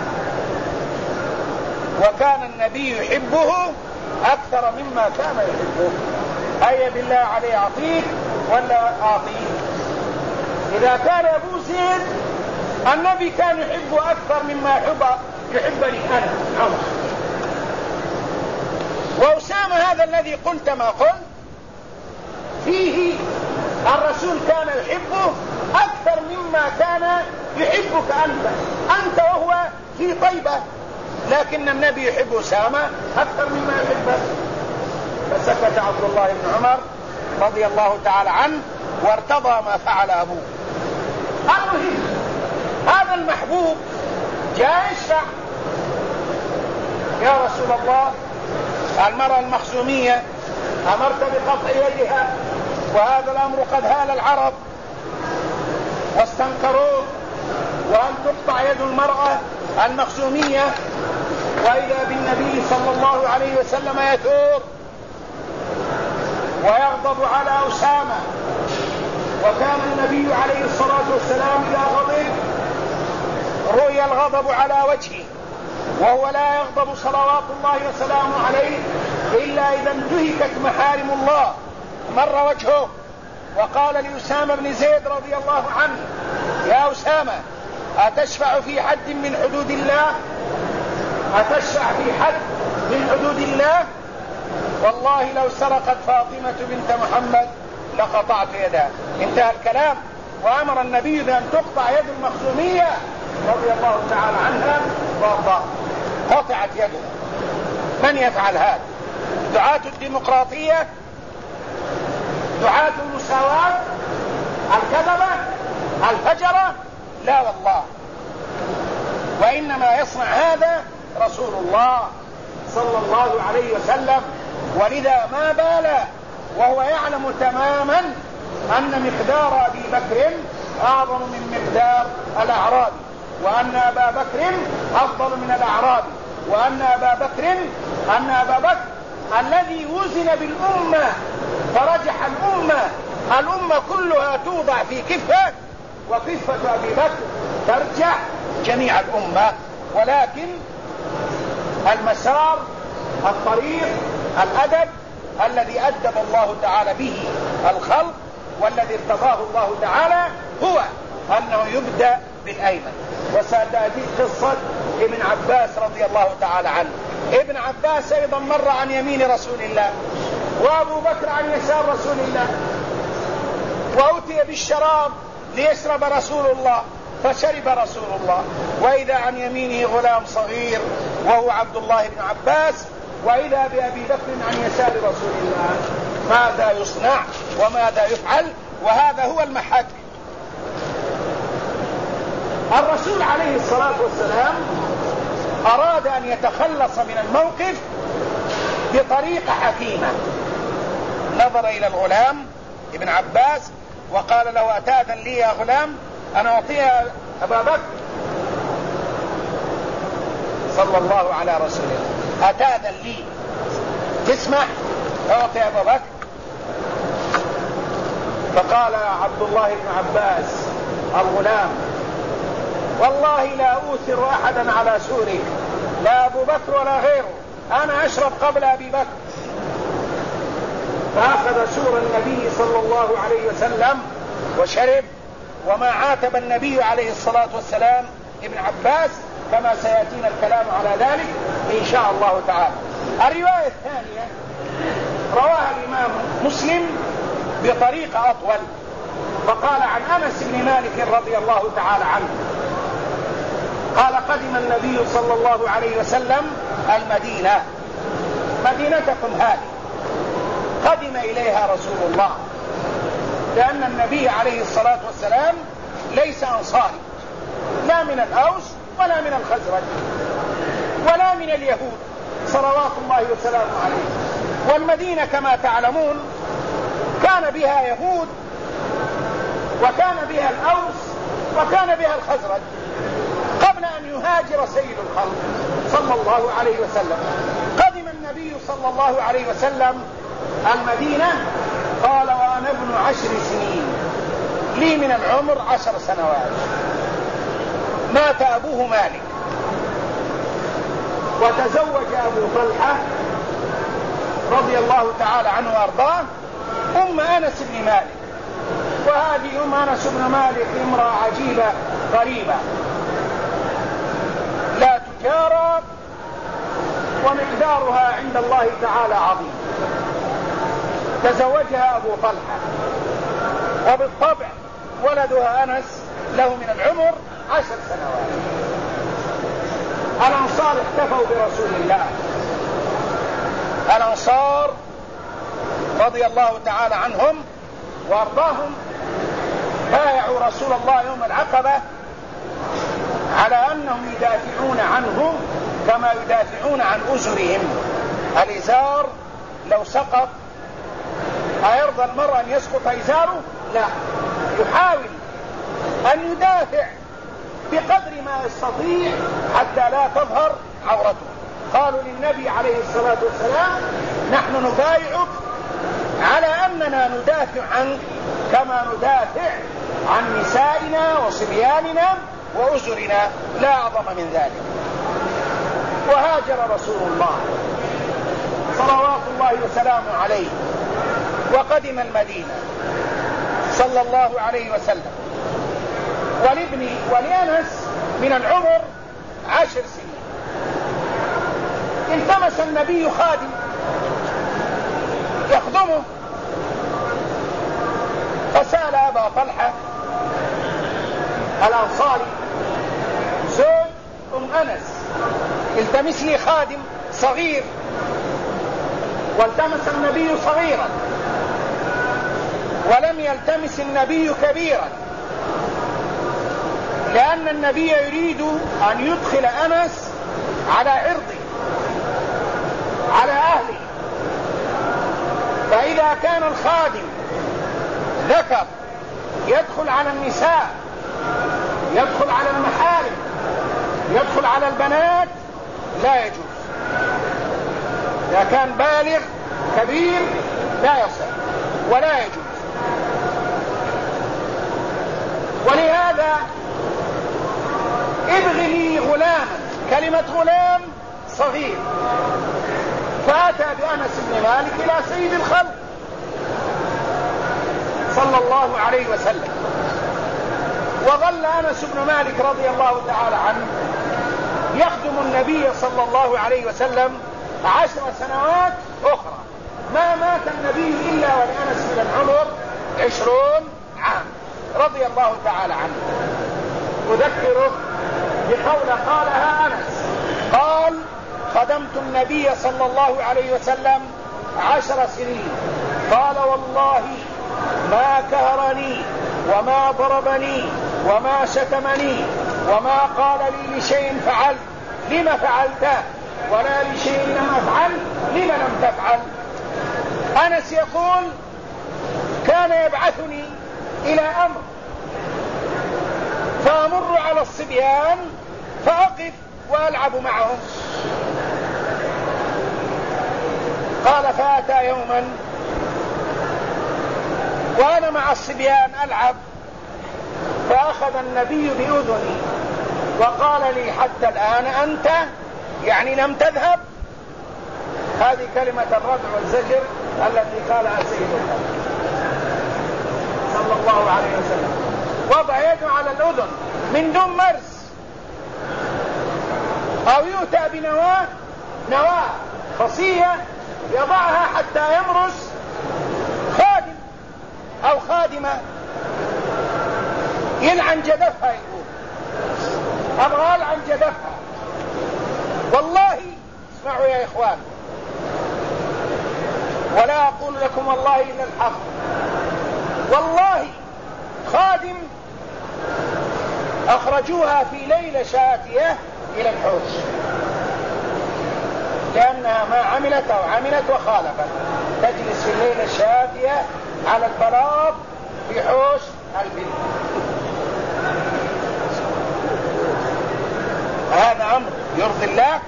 وكان النبي يحبه أكثر مما كان يحبه. أي بالله عليه أعطيك ولا أعطيه؟ إذا كان أبو زيد النبي كان يحبه أكثر مما يحبني أنا عمر. وأسامة هذا الذي قلت ما قلت فيه الرسول كان يحبه أكثر مما كان يحبك أنت وهو في طيبة، لكن النبي يحب أسامة أكثر مما يحبه. فسكت عبد الله بن عمر رضي الله تعالى عنه وارتضى ما فعل أبوه. المهم هذا المحبوب جاء يشفع: يا رسول الله، المرأة المخزومية أمرت بقطع يدها، وهذا الأمر قد هال العرب واستنكروه، وأن تقطع يد المرأة المخزومية. وإذا بالنبي صلى الله عليه وسلم يثور ويغضب على أسامة، وكان النبي عليه الصلاة والسلام إذا غضب رؤي الغضب على وجهه، وهو لا يغضب صلوات الله وسلامه عليه إلا إذا انتهكت محارم الله. مر وجهه وقال لأسامة بن زيد رضي الله عنه: يا أسامة، أتشفع في حد من حدود الله؟ أتشفع في حد من حدود الله؟ والله لو سرقت فاطمة بنت محمد لقطعت يدها. انتهى الكلام. وأمر النبي بأن تقطع يد المخزومية رضي الله تعالى عنها وارضاها، قطعت يدها. من يفعل هذا؟ دعاة الديمقراطية، دعاة المساواة، الكذبة، الفجرة؟ لا والله. وإنما يصنع هذا رسول الله صلى الله عليه وسلم. ولذا ما بال وهو يعلم تماما أن مقدار أبي بكر أعظم من مقدار الأعرابي، وأن أبا بكر أفضل من الأعرابي، وأن أبا بكر الذي وزن بالأمة فرجح الأمة كلها توضع في كفة، وكفة أبي بكر ترجح جميع الأمة. ولكن المسار، الطريق، الأدب الذي أدب الله تعالى به الخلق والذي ارتضاه الله تعالى هو أنه يبدأ بالأيمن. وستأتي قصة ابن عباس رضي الله تعالى عنه. ابن عباس أيضا مر عن يمين رسول الله، وأبو بكر عن يسار رسول الله، وأتي بالشراب ليشرب رسول الله فشرب رسول الله، وإذا عن يمينه غلام صغير وهو عبد الله بن عباس، وإذا بأبي بكر عن يسار رسول الله. ماذا يصنع وماذا يفعل؟ وهذا هو المحك. الرسول عليه الصلاة والسلام أراد أن يتخلص من الموقف بطريقة حكيمة. نظر إلى الغلام ابن عباس وقال له: أتأذن لي يا غلام أن أعطيها أبا بكر؟ صلى الله على رسول الله. أتأذن لي، تسمح أعطي أبا بكر؟ فقال عبد الله بن عباس الغلام: والله لا أوثر أحدا على سوري، لا أبو بكر ولا غيره، أنا أشرب قبل أبي بكر. فأخذ سور النبي صلى الله عليه وسلم وشرب، وما عاتب النبي عليه الصلاة والسلام ابن عباس، كما سيأتينا الكلام على ذلك إن شاء الله تعالى. الرواية الثانية رواها الإمام مسلم بطريقة أطول، فقال عن أنس بن مالك رضي الله تعالى عنه قال: قدم النبي صلى الله عليه وسلم المدينة، مدينتكم هذه، قدم إليها رسول الله، لأن النبي عليه الصلاة والسلام ليس أنصاري، لا من الأوس ولا من الخزرج ولا من اليهود صلوات الله وسلامه عليه. والمدينة كما تعلمون كان بها يهود، وكان بها الأوس، وكان بها الخزرج قبل أن يهاجر سيد الخلق صلى الله عليه وسلم. قدم النبي صلى الله عليه وسلم المدينة، قال: وأنا ابن 10 سنين، لي من العمر 10 سنوات. مات أبوه مالك، وتزوج أبو طلحة رضي الله تعالى عنه وأرضاه أم أنس بن مالك، وهذه أم أنس بن مالك امرأة عجيبة غريبة لا تجارى، ومقدارها عند الله تعالى عظيم. تزوجها أبو طلحة، وبالطبع ولدها أنس له من العمر 10 سنوات. الأنصار احتفوا برسول الله، الأنصار رضي الله تعالى عنهم وأرضاهم بايعوا رسول الله يوم العقبة على أنهم يدافعون عنه كما يدافعون عن أزرهم. الإزار لو سقط أيرضى المرء أن يسقط إزاره؟ لا، يحاول أن يدافع بقدر ما يستطيع حتى لا تظهر عورته. قالوا للنبي عليه الصلاة والسلام: نحن نبايعك على أننا ندافع عنك كما ندافع عن نسائنا وصبياننا وأزرنا، لا أعظم من ذلك. وهاجر رسول الله صلوات الله وسلامه عليه وقدم المدينة صلى الله عليه وسلم، ولأنس من العمر 10 سنين. التمس النبي خادم يخدمه، فسأل أبا طلحة الأنصاري زوج أم أنس: التمس لي خادم صغير. والتمس النبي صغيرا، ولم يلتمس النبي كبيرا، لأن النبي يريد أن يدخل أنس على عرضه، على أهله. فإذا كان الخادم ذكر يدخل على النساء، يدخل على المحارم، يدخل على البنات، لا يجوز. إذا كان بالغ كبير لا يصح ولا يجوز. ولهذا ابغ لي غلاما، كلمة غلام صغير. فأتى بأنس بن مالك إلى سيد الخلق صلى الله عليه وسلم، وظل أنس بن مالك رضي الله تعالى عنه يخدم النبي صلى الله عليه وسلم 10 سنوات أخرى، ما مات النبي إلا ولأنس من العمر 20 عام رضي الله تعالى عنه. أذكره بقول قالها أنس، قال: خدمت النبي صلى الله عليه وسلم 10 سنين، قال: والله ما كهرني وما ضربني وما شتمني وما قال لي لشيء فعلت لما فعلته ولا لشيء لم أفعل لما لم تفعل. أنس يقول: كان يبعثني إلى أمر فأمر على الصبيان فأقف وألعب معهم. قال: فأتى يوما وأنا مع الصبيان ألعب، فأخذ النبي بأذني وقال لي: حتى الآن أنت يعني لم تذهب؟ هذه كلمة الردع والزجر التي قالها سيدنا صلى الله عليه وسلم. وضع يده على الأذن من دون مرس، أو يؤتى بنواة خصية يضعها حتى يمرس خادم أو خادمة يلعن جدفها، يقول أبغى ألعن جدفها. والله اسمعوا يا إخوان، ولا أقول لكم والله إلا الحق، والله خادم أخرجوها في ليلة شاتية إلى الحوش لأنها ما عملت أو عملت وخالفت، تجلس في الليلة الشاتية على البلاط في حوش البنت. هذا أمر يرضي الله؟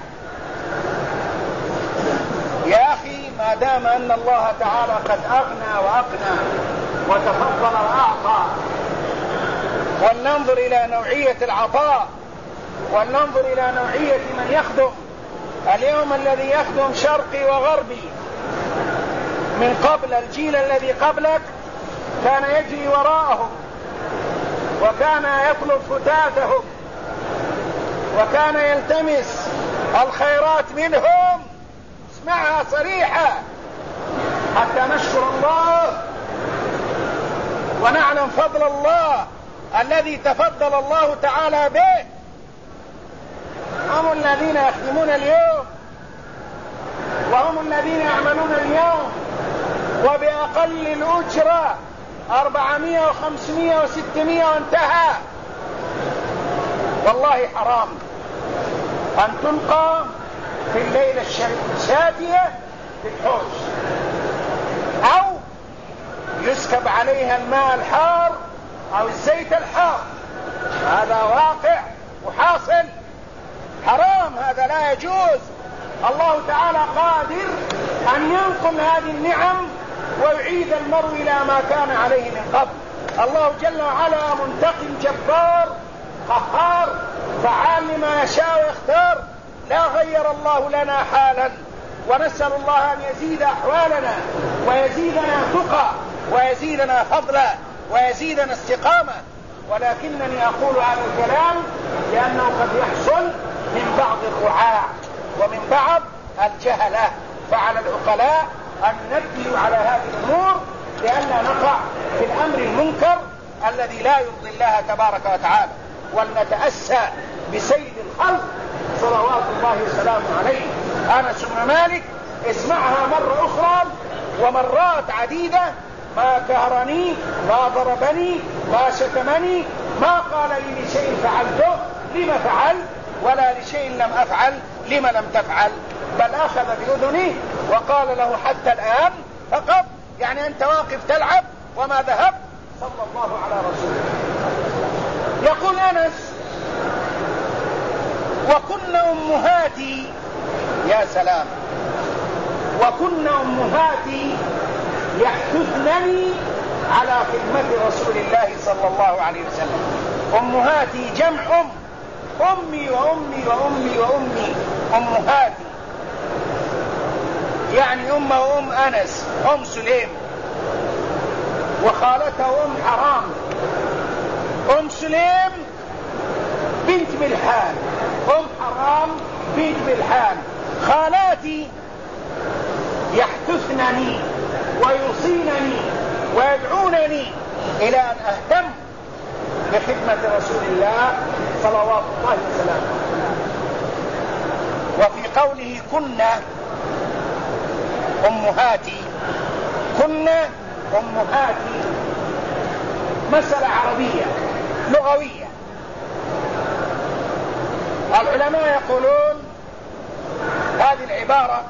يا أخي، ما دام أن الله تعالى قد أغنى وأقنى وتفضل وأعطى، ولننظر إلى نوعية العطاء، ولننظر إلى نوعية من يخدم. اليوم الذي يخدم شرقي وغربي، من قبل الجيل الذي قبلك كان يجري وراءهم وكان يطلب فتاتهم وكان يلتمس الخيرات منهم. اسمعها صريحة حتى نشكر الله ونعلم فضل الله الذي تفضل الله تعالى به. هم الذين يخدمون اليوم وهم الذين يعملون اليوم وبأقل الأجرة 400 و500 و600 وانتهى. والله حرام أن تلقى في الليلة الشاتية في الحوش أو يسكب عليها الماء الحار أو الزيت الحار. هذا واقع وحاصل، حرام، هذا لا يجوز. الله تعالى قادر أن ينقل هذه النعم ويعيد المرء إلى ما كان عليه من قبل. الله جل وعلا منتقم جبار قهار فعال لما يشاء ويختار. لا غير الله لنا حالا، ونسأل الله أن يزيد أحوالنا ويزيدنا تقى ويزيدنا فضلا ويزيدنا استقامة. ولكنني أقول هذا الكلام لأنه قد يحصل من بعض الرعاة ومن بعض الجهلة، فعلى العقلاء أن نبدي على هذه الأمور لأننا نقع في الأمر المنكر الذي لا يرضي الله تبارك وتعالى. ولنتأسى بسيد الخلق صلوات الله وسلامه عليه. أنس بن مالك اسمعها مرة أخرى ومرات عديدة: ما كهرني، ما ضربني، ما شتمني، ما قال لي لشيء فعلته لما فعل ولا لشيء لم أفعل لما لم تفعل. بل أخذ بأذنه وقال له: حتى الآن فقط، يعني أنت واقف تلعب وما ذهب. صلى الله على رسوله. يقول أنس: وكن أمهاتي، يا سلام، وكن أمهاتي يحثنني على خدمة رسول الله صلى الله عليه وسلم. أمهاتي جمع أمي وأمي وأمي وأمي، أمهاتي يعني أمه أم أنس، أم سليم، وخالته أم حرام، أم سليم بنت ملحان، أم حرام بنت ملحان، خالاتي يحتثنني ويوصينني ويدعونني إلى أن أهتم بخدمة رسول الله صلوات الله وسلامه. وفي قوله كنا أمهاتي، كنا أمهاتي مسألة عربية لغوية. العلماء يقولون هذه العبارة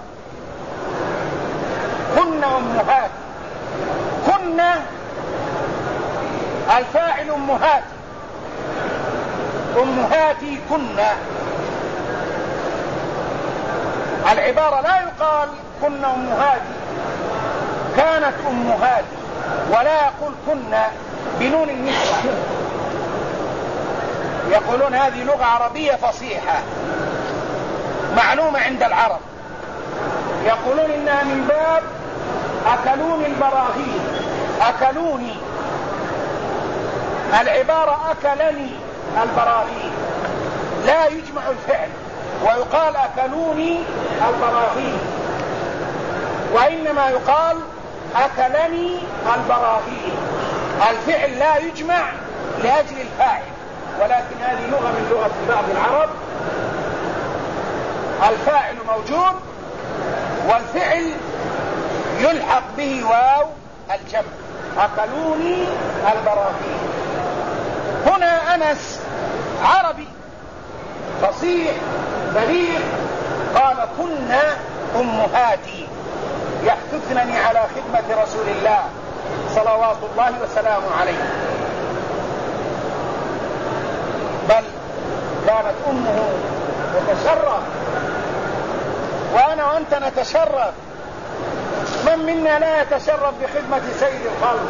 كنا أمهاتي، كنا الفاعل أمهاتي، أمهاتي كنا. العبارة لا يقال كنا أمهاتي كانت أمهاتي، ولا يقول كنا بنون النسوة. يقولون هذه لغة عربية فصيحة معلومة عند العرب، يقولون إنها من باب أكلوني البراغيث، أكلوني. العبارة أكلني البراغيث، لا يجمع الفعل ويقال أكلوني البراغيث، وإنما يقال أكلني البراغيث. الفعل لا يجمع لأجل الفاعل، ولكن هذه لغة من لغة بعض العرب، الفاعل موجود والفعل يلحق به واو الجمع، أكلوني البراغيث. هنا أنس عربي فصيح بليغ قال كنا أمهاتي يحثثنني على خدمة رسول الله صلوات الله وسلامه عليه، بل كانت أمه تتشرف وأنا وأنت نتشرف. من منا لا يتشرف بخدمة سيد الخلق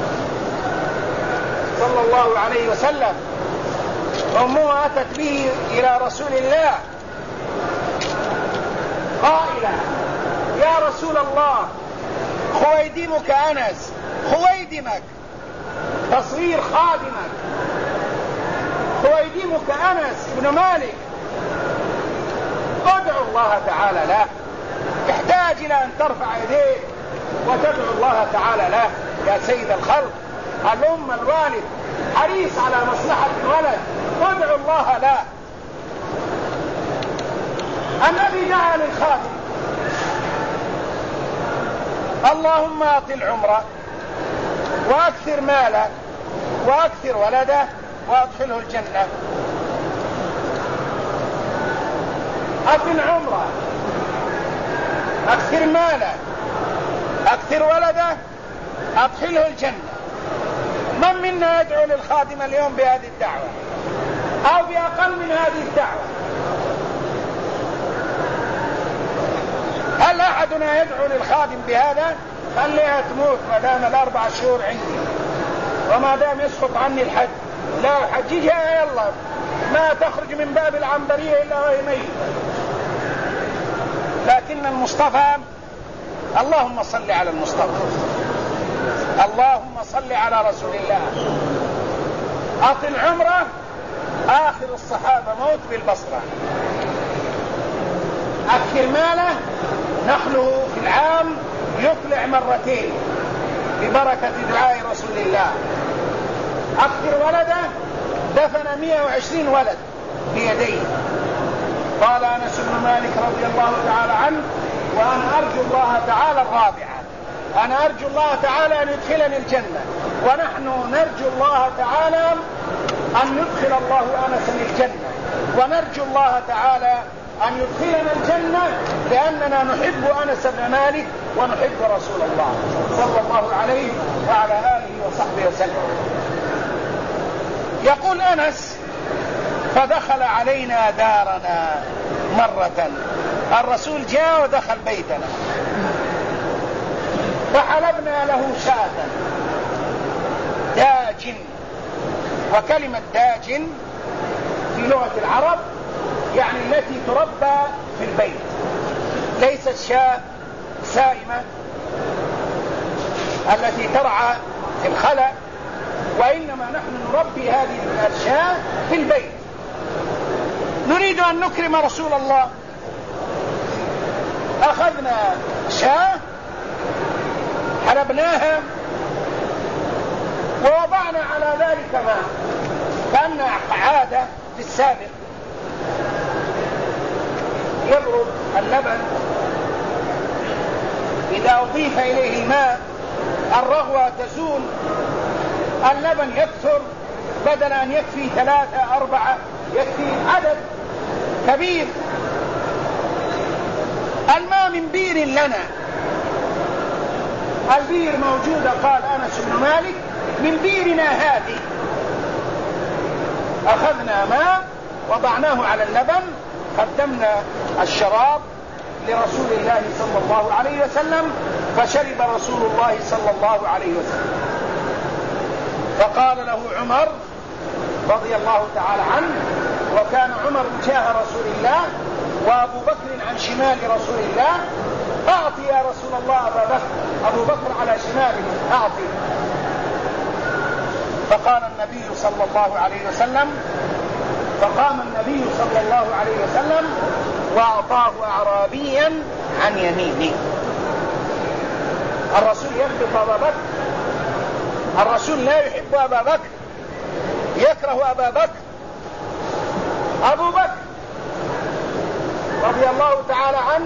صلى الله عليه وسلم؟ أمه أتت به إلى رسول الله قائلة يا رسول الله خويدمك أنس، خويدمك تصغير خادمك، خويدمك أنس بن مالك، ادعو الله تعالى له، يحتاج إلى أن ترفع يديك وتدعو الله تعالى له يا سيد الخلق. الأم الوالد حريص على مصلحة الولد، ادعو الله له. النبي دعا للخادم اللهم أطل عمره وأكثر ماله وأكثر ولده وأدخله الجنة. أطل عمره، أكثر ماله، أكثر ولده، أدخله الجنة. من منا يدعو للخادم اليوم بهذه الدعوة أو بأقل من هذه الدعوة؟ هل أحدنا يدعو للخادم بهذا؟ خليها تموت ما دام الأربع شهور عندي وما دام يسقط عني الحج لا أحججها، يلا ما تخرج من باب العنبرية إلا وهي ميتة. لكن المصطفى، اللهم صل على المصطفى، اللهم صل على رسول الله، أطل عمره، آخر الصحابة موت بالبصرة، أكثر ماله، نخله في العام يطلع مرتين ببركة دعاء رسول الله، أكثر ولده، دفن 120 ولد بيديه. قال أنس بن مالك رضي الله تعالى عنه وأنا أرجو الله تعالى الرابعة، أنا أرجو الله تعالى أن يدخلني الجنة، ونحن نرجو الله تعالى أن يدخل الله أنسا الجنة، ونرجو الله تعالى أن يدخلنا الجنة لأننا نحب أنس بن مالك ونحب رسول الله صلى الله عليه وعلى آله وصحبه وسلم. يقول أنس فدخل علينا دارنا مرة، الرسول جاء ودخل بيتنا فحلبنا له شاة داج، وكلمة داج في لغة العرب يعني التي تربى في البيت، ليست شاة سائمة التي ترعى في الخلا، وإنما نحن نربي هذه الشاة في البيت، نريد أن نكرم رسول الله. أخذنا شاة حلبناها ووضعنا على ذلك ماء كأنها عادة في السابق، يبرد اللبن، إذا أضيف إليه الماء الرغوة تزول، اللبن يكثر، بدل أن يكفي 3 4 يكفي عدد كبير. الماء من بير لنا، البير موجودة، قال أنس بن مالك من بيرنا هذه. أخذنا ماء وضعناه على اللبن، قدمنا الشراب لرسول الله صلى الله عليه وسلم، فشرب رسول الله صلى الله عليه وسلم. فقال له عمر رضي الله تعالى عنه، وكان عمر وجاه رسول الله وأبو بكر عن شمال رسول الله، أعطي يا رسول الله أبا بكر، أبو بكر على شماله، أعطي. فقال النبي صلى الله عليه وسلم، فقام النبي صلى الله عليه وسلم وأعطاه أعرابيا عن يمينه. الرسول يغضب أبا بكر، الرسول لا يحب أبا بكر، يكره أبا بكر. أبو بكر رضي الله تعالى عنه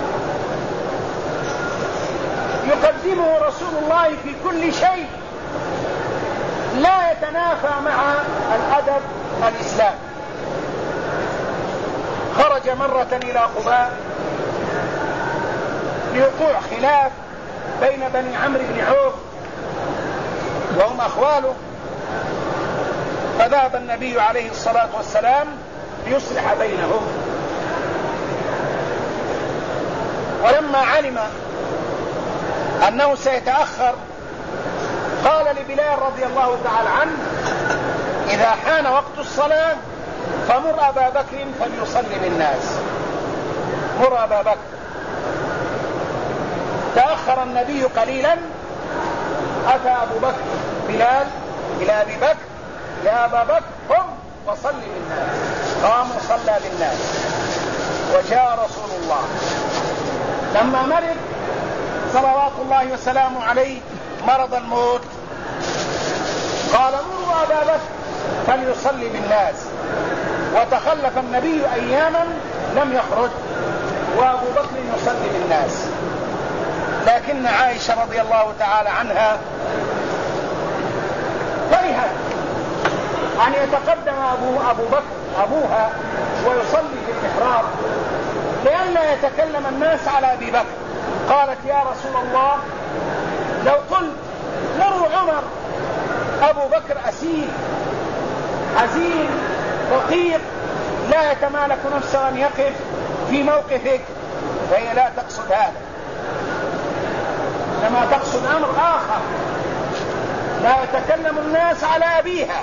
يقدمه رسول الله في كل شيء، لا يتنافى مع الأدب الإسلامي. خرج مرة إلى قباء لوقوع خلاف بين بني عمرو بن عوف وهم أخواله، فذهب النبي عليه الصلاة والسلام ليصلح بينهم. ولما علم أنه سيتأخر قال لبلال رضي الله تعالى عنه: إذا حان وقت الصلاة فمر أبا بكر فليصلي بالناس. مر أبا بكر. تأخر النبي قليلا، أتى أبو بكر بلال إلى أبي بكر: يا أبا بكر قم وصل بالناس. قام وصلى بالناس. وجاء رسول الله لما مرض صلوات الله وسلامه عليه مرض الموت، قال: مروا أبا بكر فليصلي بالناس. وتخلف النبي أياما لم يخرج وأبو بكر يصلي بالناس. لكن عائشة رضي الله تعالى عنها كرهت أن يتقدم أبو بكر أبوها ويصلي في المحراب لئلا يتكلم الناس على أبي بكر. قالت: يا رسول الله، لو قلت مروا عمر، أبو بكر أسير حزين رقيق لا يتمالك نفسه أن يقف في موقفك، فهي لا تقصد هذا، لما تقصد أمر آخر، لا يتكلم الناس على أبيها.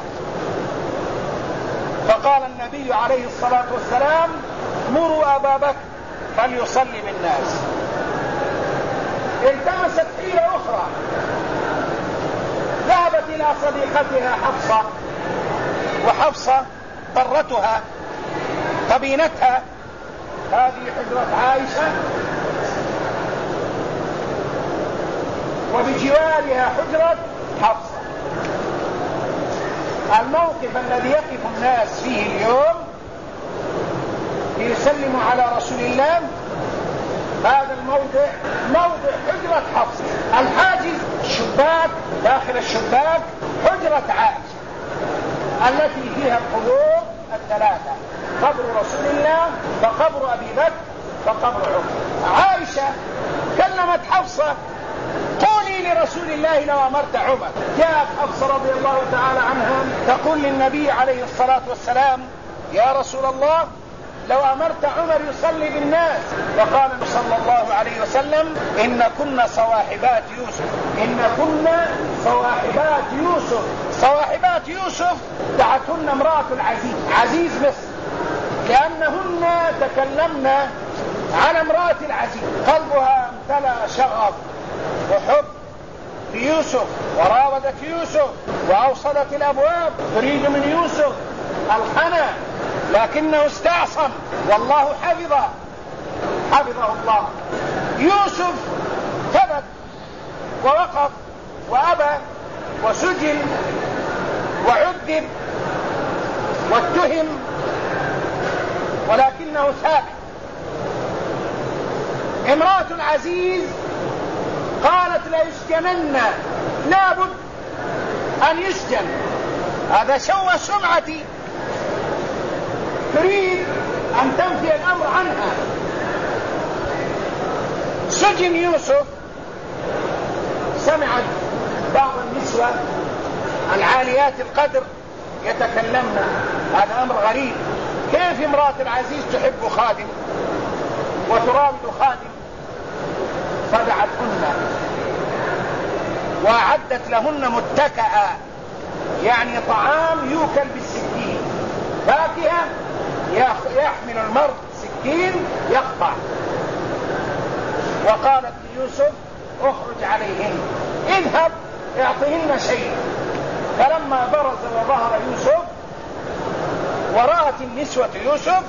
فقال النبي عليه الصلاة والسلام: مروا أبا بكر فليصلي بالناس. التمست حيلة أخرى، ذهبت إلى صديقتها حفصة، وحفصة ضرتها طبينتها، هذه حجرة عائشة وبجوارها حجرة حفصة. الموقف الذي يقف الناس فيه اليوم ليسلموا على رسول الله، هذا الموضع موضع حجرة حفصة. الحاجز الشباك، داخل الشباك حجرة عائشة التي فيها القبور الثلاثة: قبر رسول الله، فقبر أبي بكر، فقبر عمر. عائشة كلمت حفصة: قولي لرسول الله لو أمرت عمر. جاءت حفصة رضي الله تعالى عنها تقول للنبي عليه الصلاة والسلام: يا رسول الله، لو أمرت عمر يصلي بالناس. فقال صلى الله عليه وسلم: إن كنا صواحبات يوسف، إن كنا صواحبات يوسف. صواحبات يوسف دعتهن امرأة العزيز، عزيز مصر، لأنهن تكلمن على امرأة العزيز، قلبها امتلأ شغف وحب بيوسف وراودت يوسف وأوصلت الأبواب تريد من يوسف الحنى، لكنه استعصم والله حفظه الله. يوسف ثبت ووقف وأبى وسجن وعذب واتهم، ولكنه ثابت. امرأة العزيز قالت ليسجنن، لابد أن يسجن، هذا سوى سمعتي، تريد أن تنفي الأمر عنها. سجن يوسف، سمعت بعض النسوة العاليات القدر يتكلمن، هذا أمر غريب، كيف امرأة العزيز تحب خادم وتراود خادم؟ فدعتهن وأعدت لهن متكئا، يعني طعام يوكل بالسكين، فاكهة يحمل المرء سكين يقطع. وقالت ليوسف اخرج عليهن، اذهب اعطهن شيء. فلما برز وظهر يوسف ورأت النسوة يوسف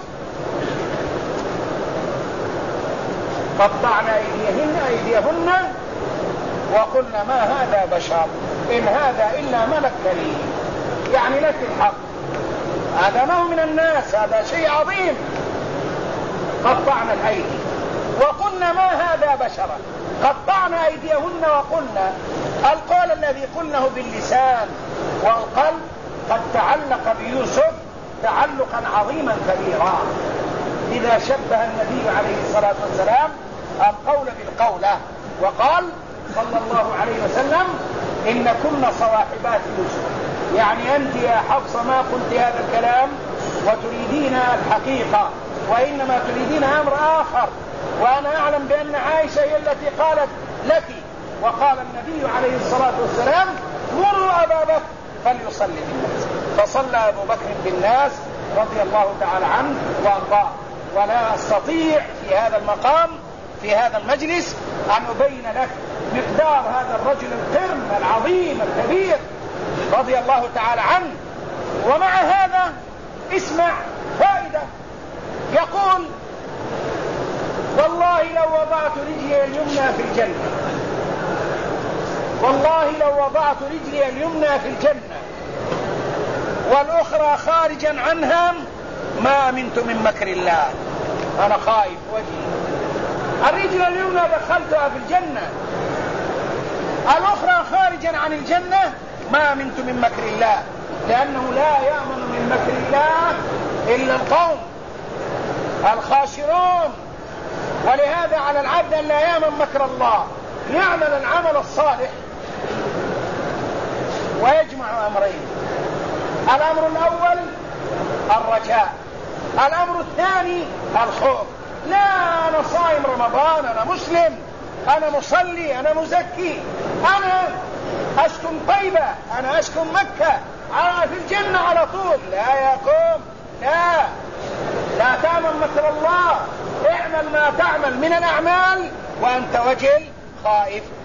قطعن أيديهن وقلنا ما هذا بشر إن هذا إلا ملك كريم، يعني لك الحق، هذا ما هو من الناس، هذا شيء عظيم. قطعنا الأيدي وقلنا ما هذا بشرا، قطعنا أيديهن وقلنا. القول الذي قلناه باللسان والقلب قد تعلق بيوسف تعلقا عظيما كبيرا، إذا شبه النبي عليه الصلاة والسلام القول بالقولة وقال صلى الله عليه وسلم إن كنا صواحبات يوسف، يعني أنت يا حفصة ما قلت هذا الكلام وتريدين الحقيقة، وإنما تريدين أمر آخر، وأنا أعلم بأن عائشة هي التي قالت لك. وقال النبي عليه الصلاة والسلام مروا أبا بكر فليصلي بالناس، فصلى أبو بكر بالناس رضي الله تعالى عنه وأرضاه. ولا أستطيع في هذا المقام في هذا المجلس أن أبين لك مقدار هذا الرجل القرن العظيم الكبير رضي الله تعالى عنه. ومع هذا اسمع فائدة، يقول والله لو وضعت رجلي اليمنى في الجنة، والله لو وضعت رجلي اليمنى في الجنة والأخرى خارجا عنها ما أمنت من مكر الله. أنا خايف وجهي، الرجل اليمنى دخلتها في الجنة، الأخرى خارجا عن الجنة ما أمنت من مكر الله، لأنه لا يأمن من مكر الله إلا القوم الخاسرون. ولهذا على العبد أن لا يأمن مكر الله، يعمل العمل الصالح ويجمع أمرين، الأمر الأول الرجاء، الأمر الثاني الخوف. لا أنا صائم رمضان، أنا مسلم، أنا مصلي، أنا مزكي، أنا أسكن طيبة، أنا أسكن مكة، أنا في الجنة على طول. لا يا قوم، لا تأمن مكر الله، اعمل ما تعمل من الأعمال وأنت وجل خائف.